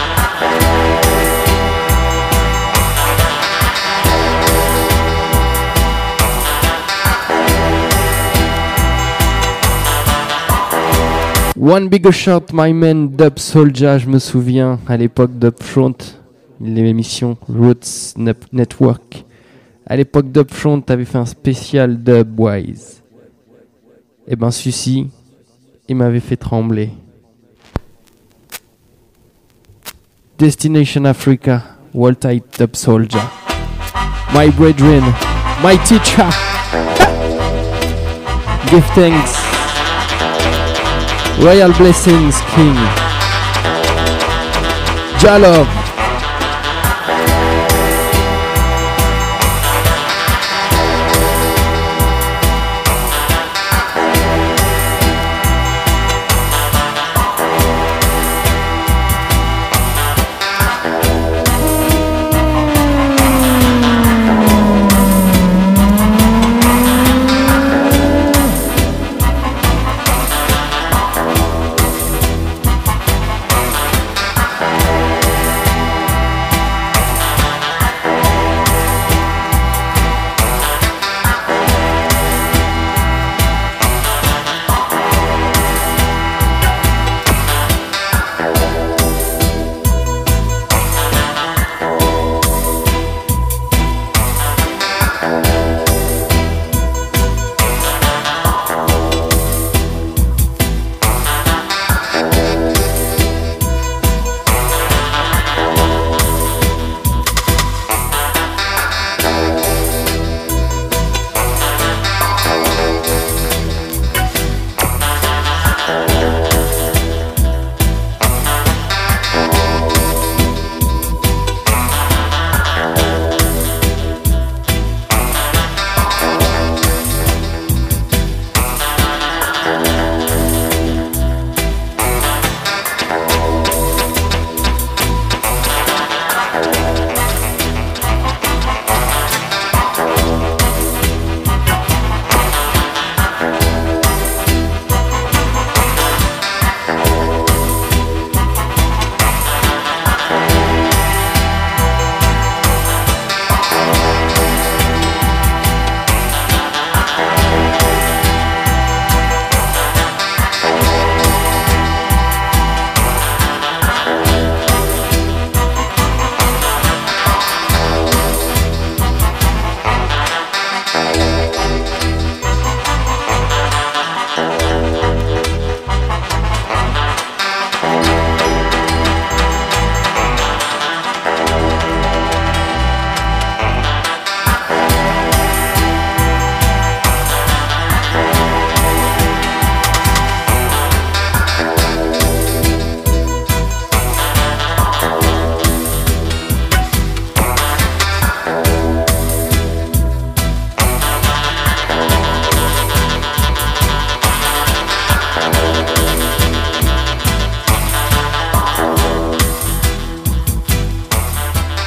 B: One Bigger Shot, My Man, Dub Soulja, je me souviens à l'époque d'Upfront, l'émission Roots Network. À l'époque d'Upfront, t'avais fait un spécial Dubwise. Et ben celui-ci, il m'avait fait trembler. Destination Africa, Waltite Dub Soulja. My brethren, my teacher. Give thanks. Royal blessings, King. Jah love.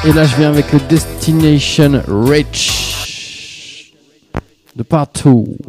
B: Et là, je viens avec le Destination Rich de partout.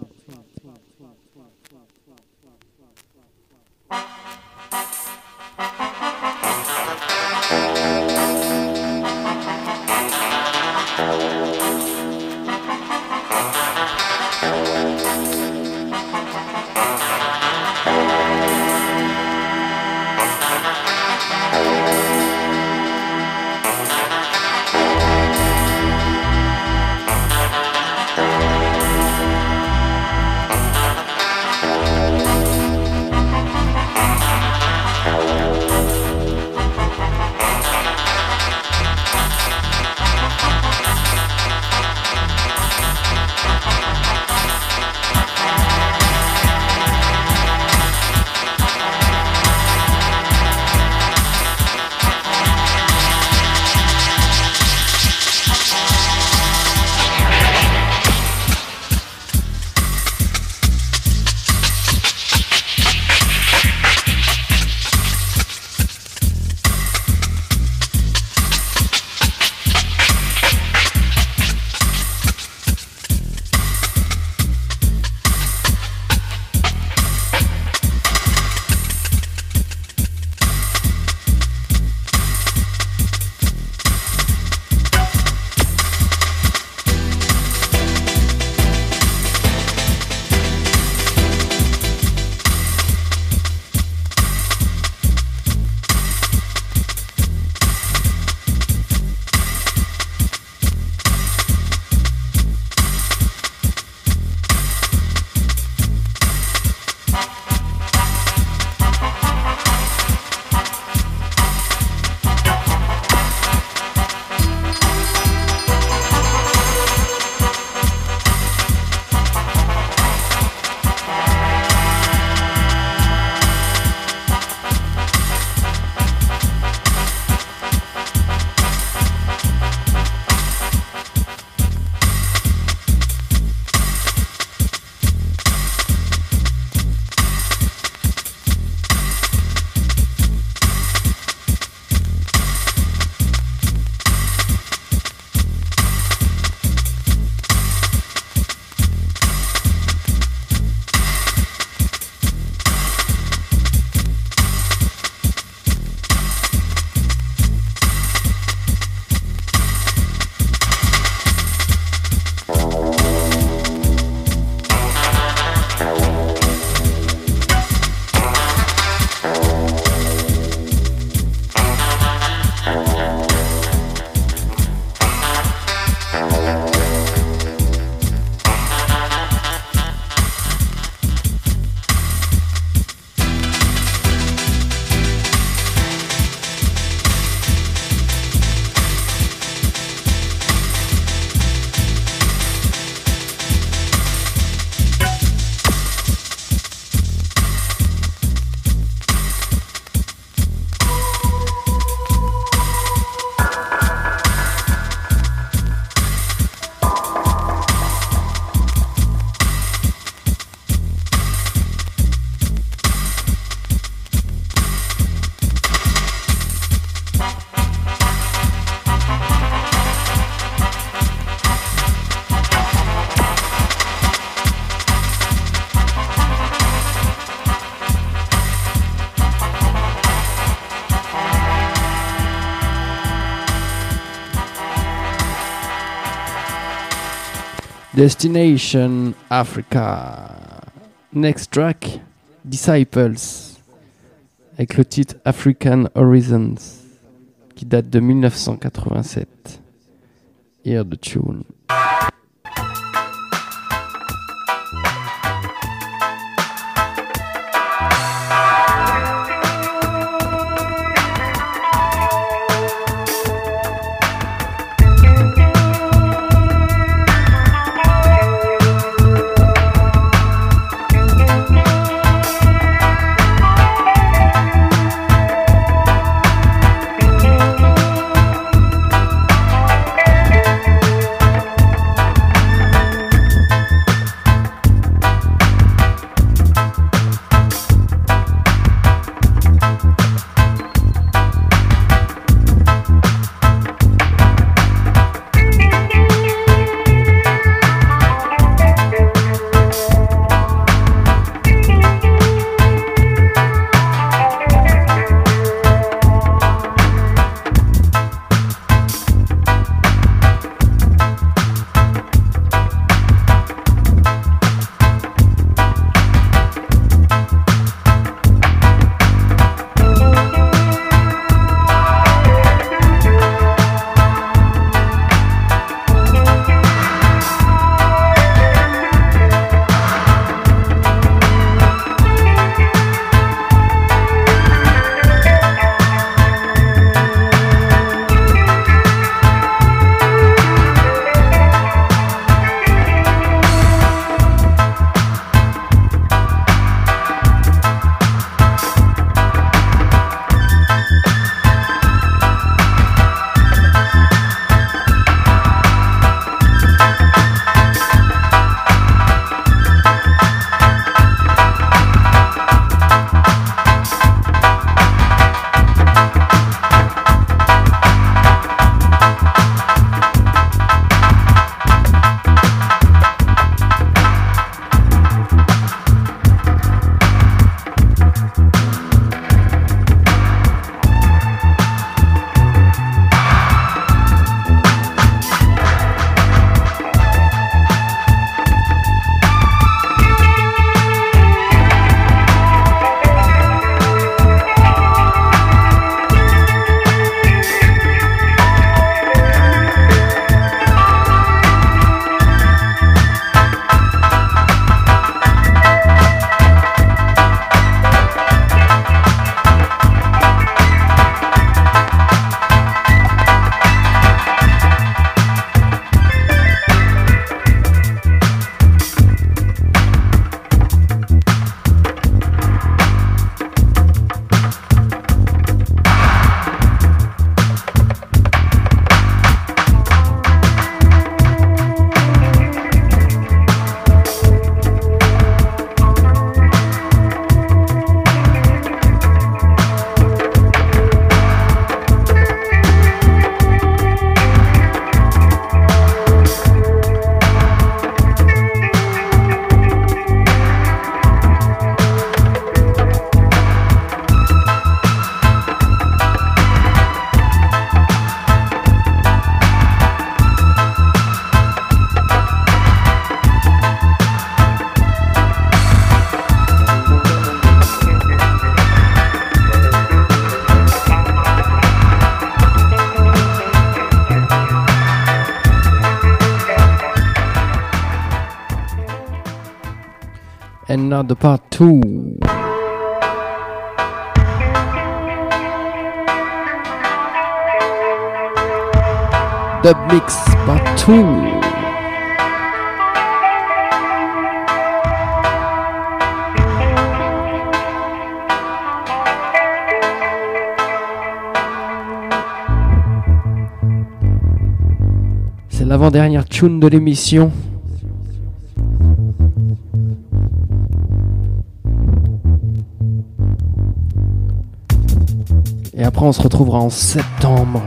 B: Destination Africa. Next track, Disciples, avec le titre African Horizons, qui date de mille neuf cent quatre-vingt-sept. Hear the tune. and not the part two. Dub Mix Part two. C'est l'avant-dernière tune de l'émission. Et après on se retrouvera en septembre.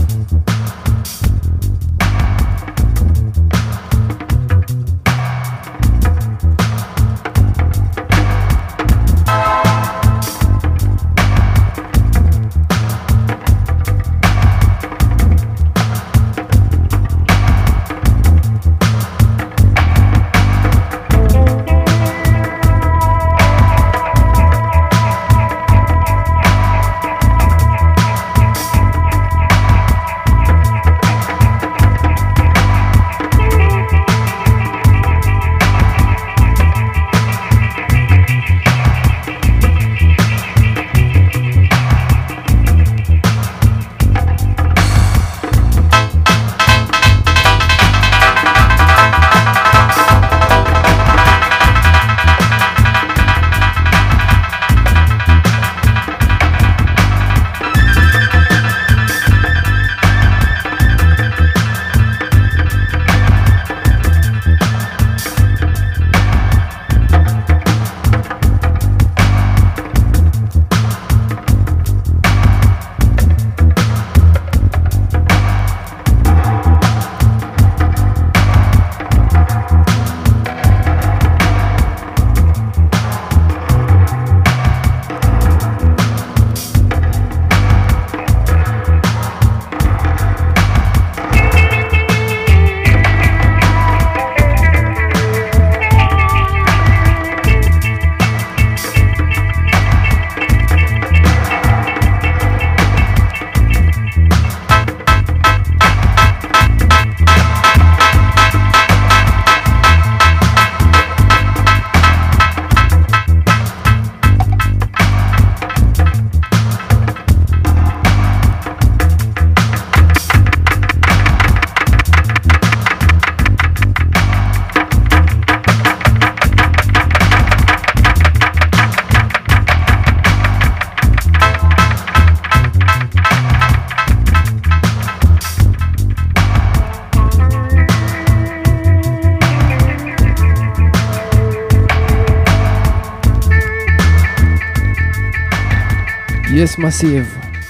B: Yes Massive.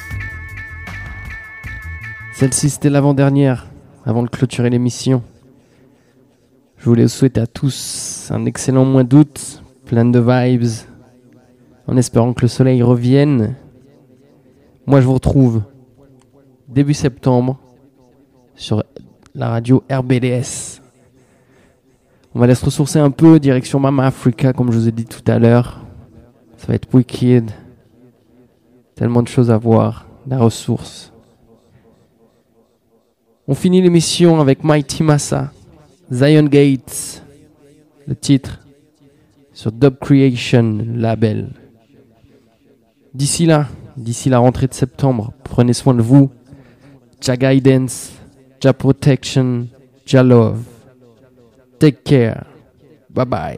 B: Celle-ci c'était l'avant-dernière, avant de clôturer l'émission. Je voulais vous souhaiter à tous un excellent mois d'août, plein de vibes, en espérant que le soleil revienne. Moi je vous retrouve début septembre sur la radio R B D S. On va aller se ressourcer un peu, direction Mama Africa comme je vous ai dit tout à l'heure. Ça va être wicked. Tellement de choses à voir, la ressource. On finit l'émission avec Mighty Massa, Zion Gates, le titre, sur Dub Creation label. D'ici là, d'ici la rentrée de septembre, prenez soin de vous. Jah Guidance, Jah Protection, Jah Love. Take care. Bye bye.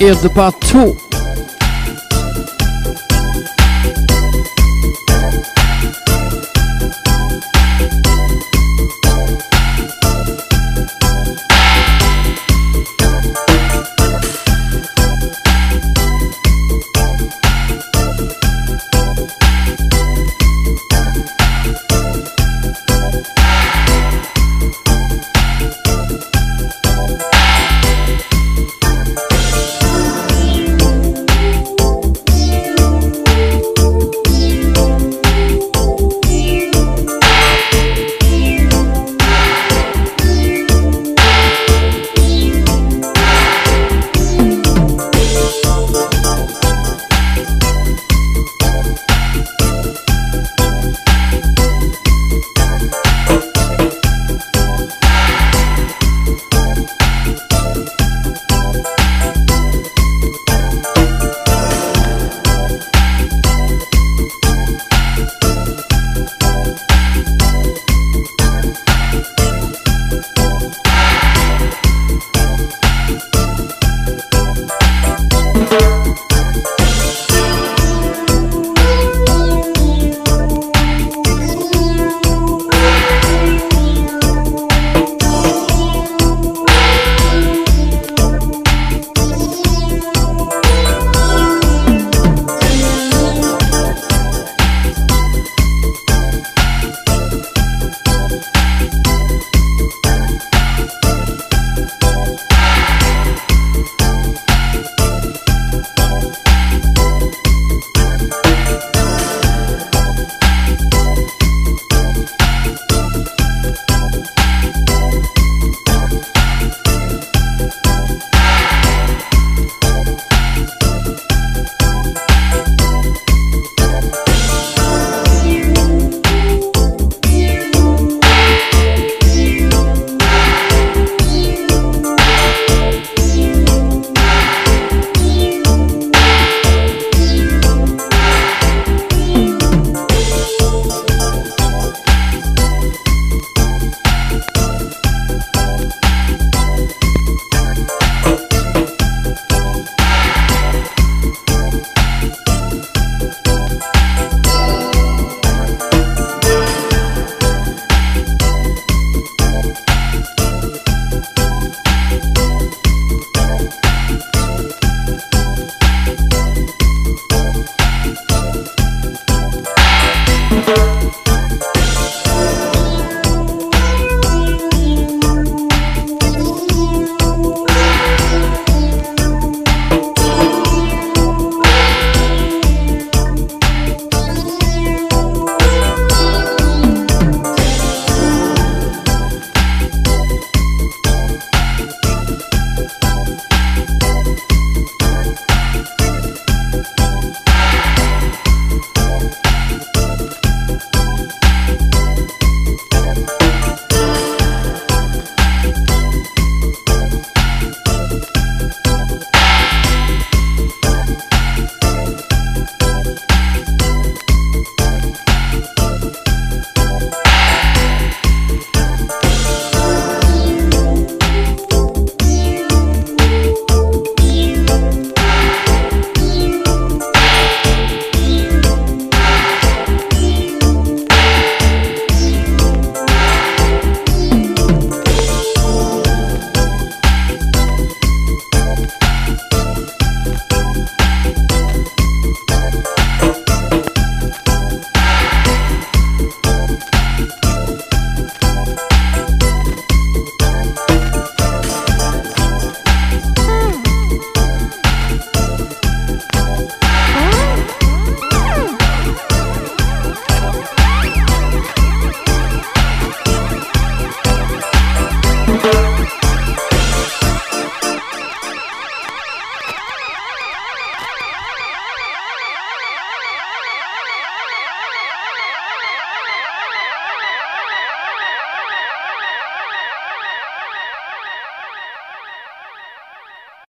B: Here's the part two.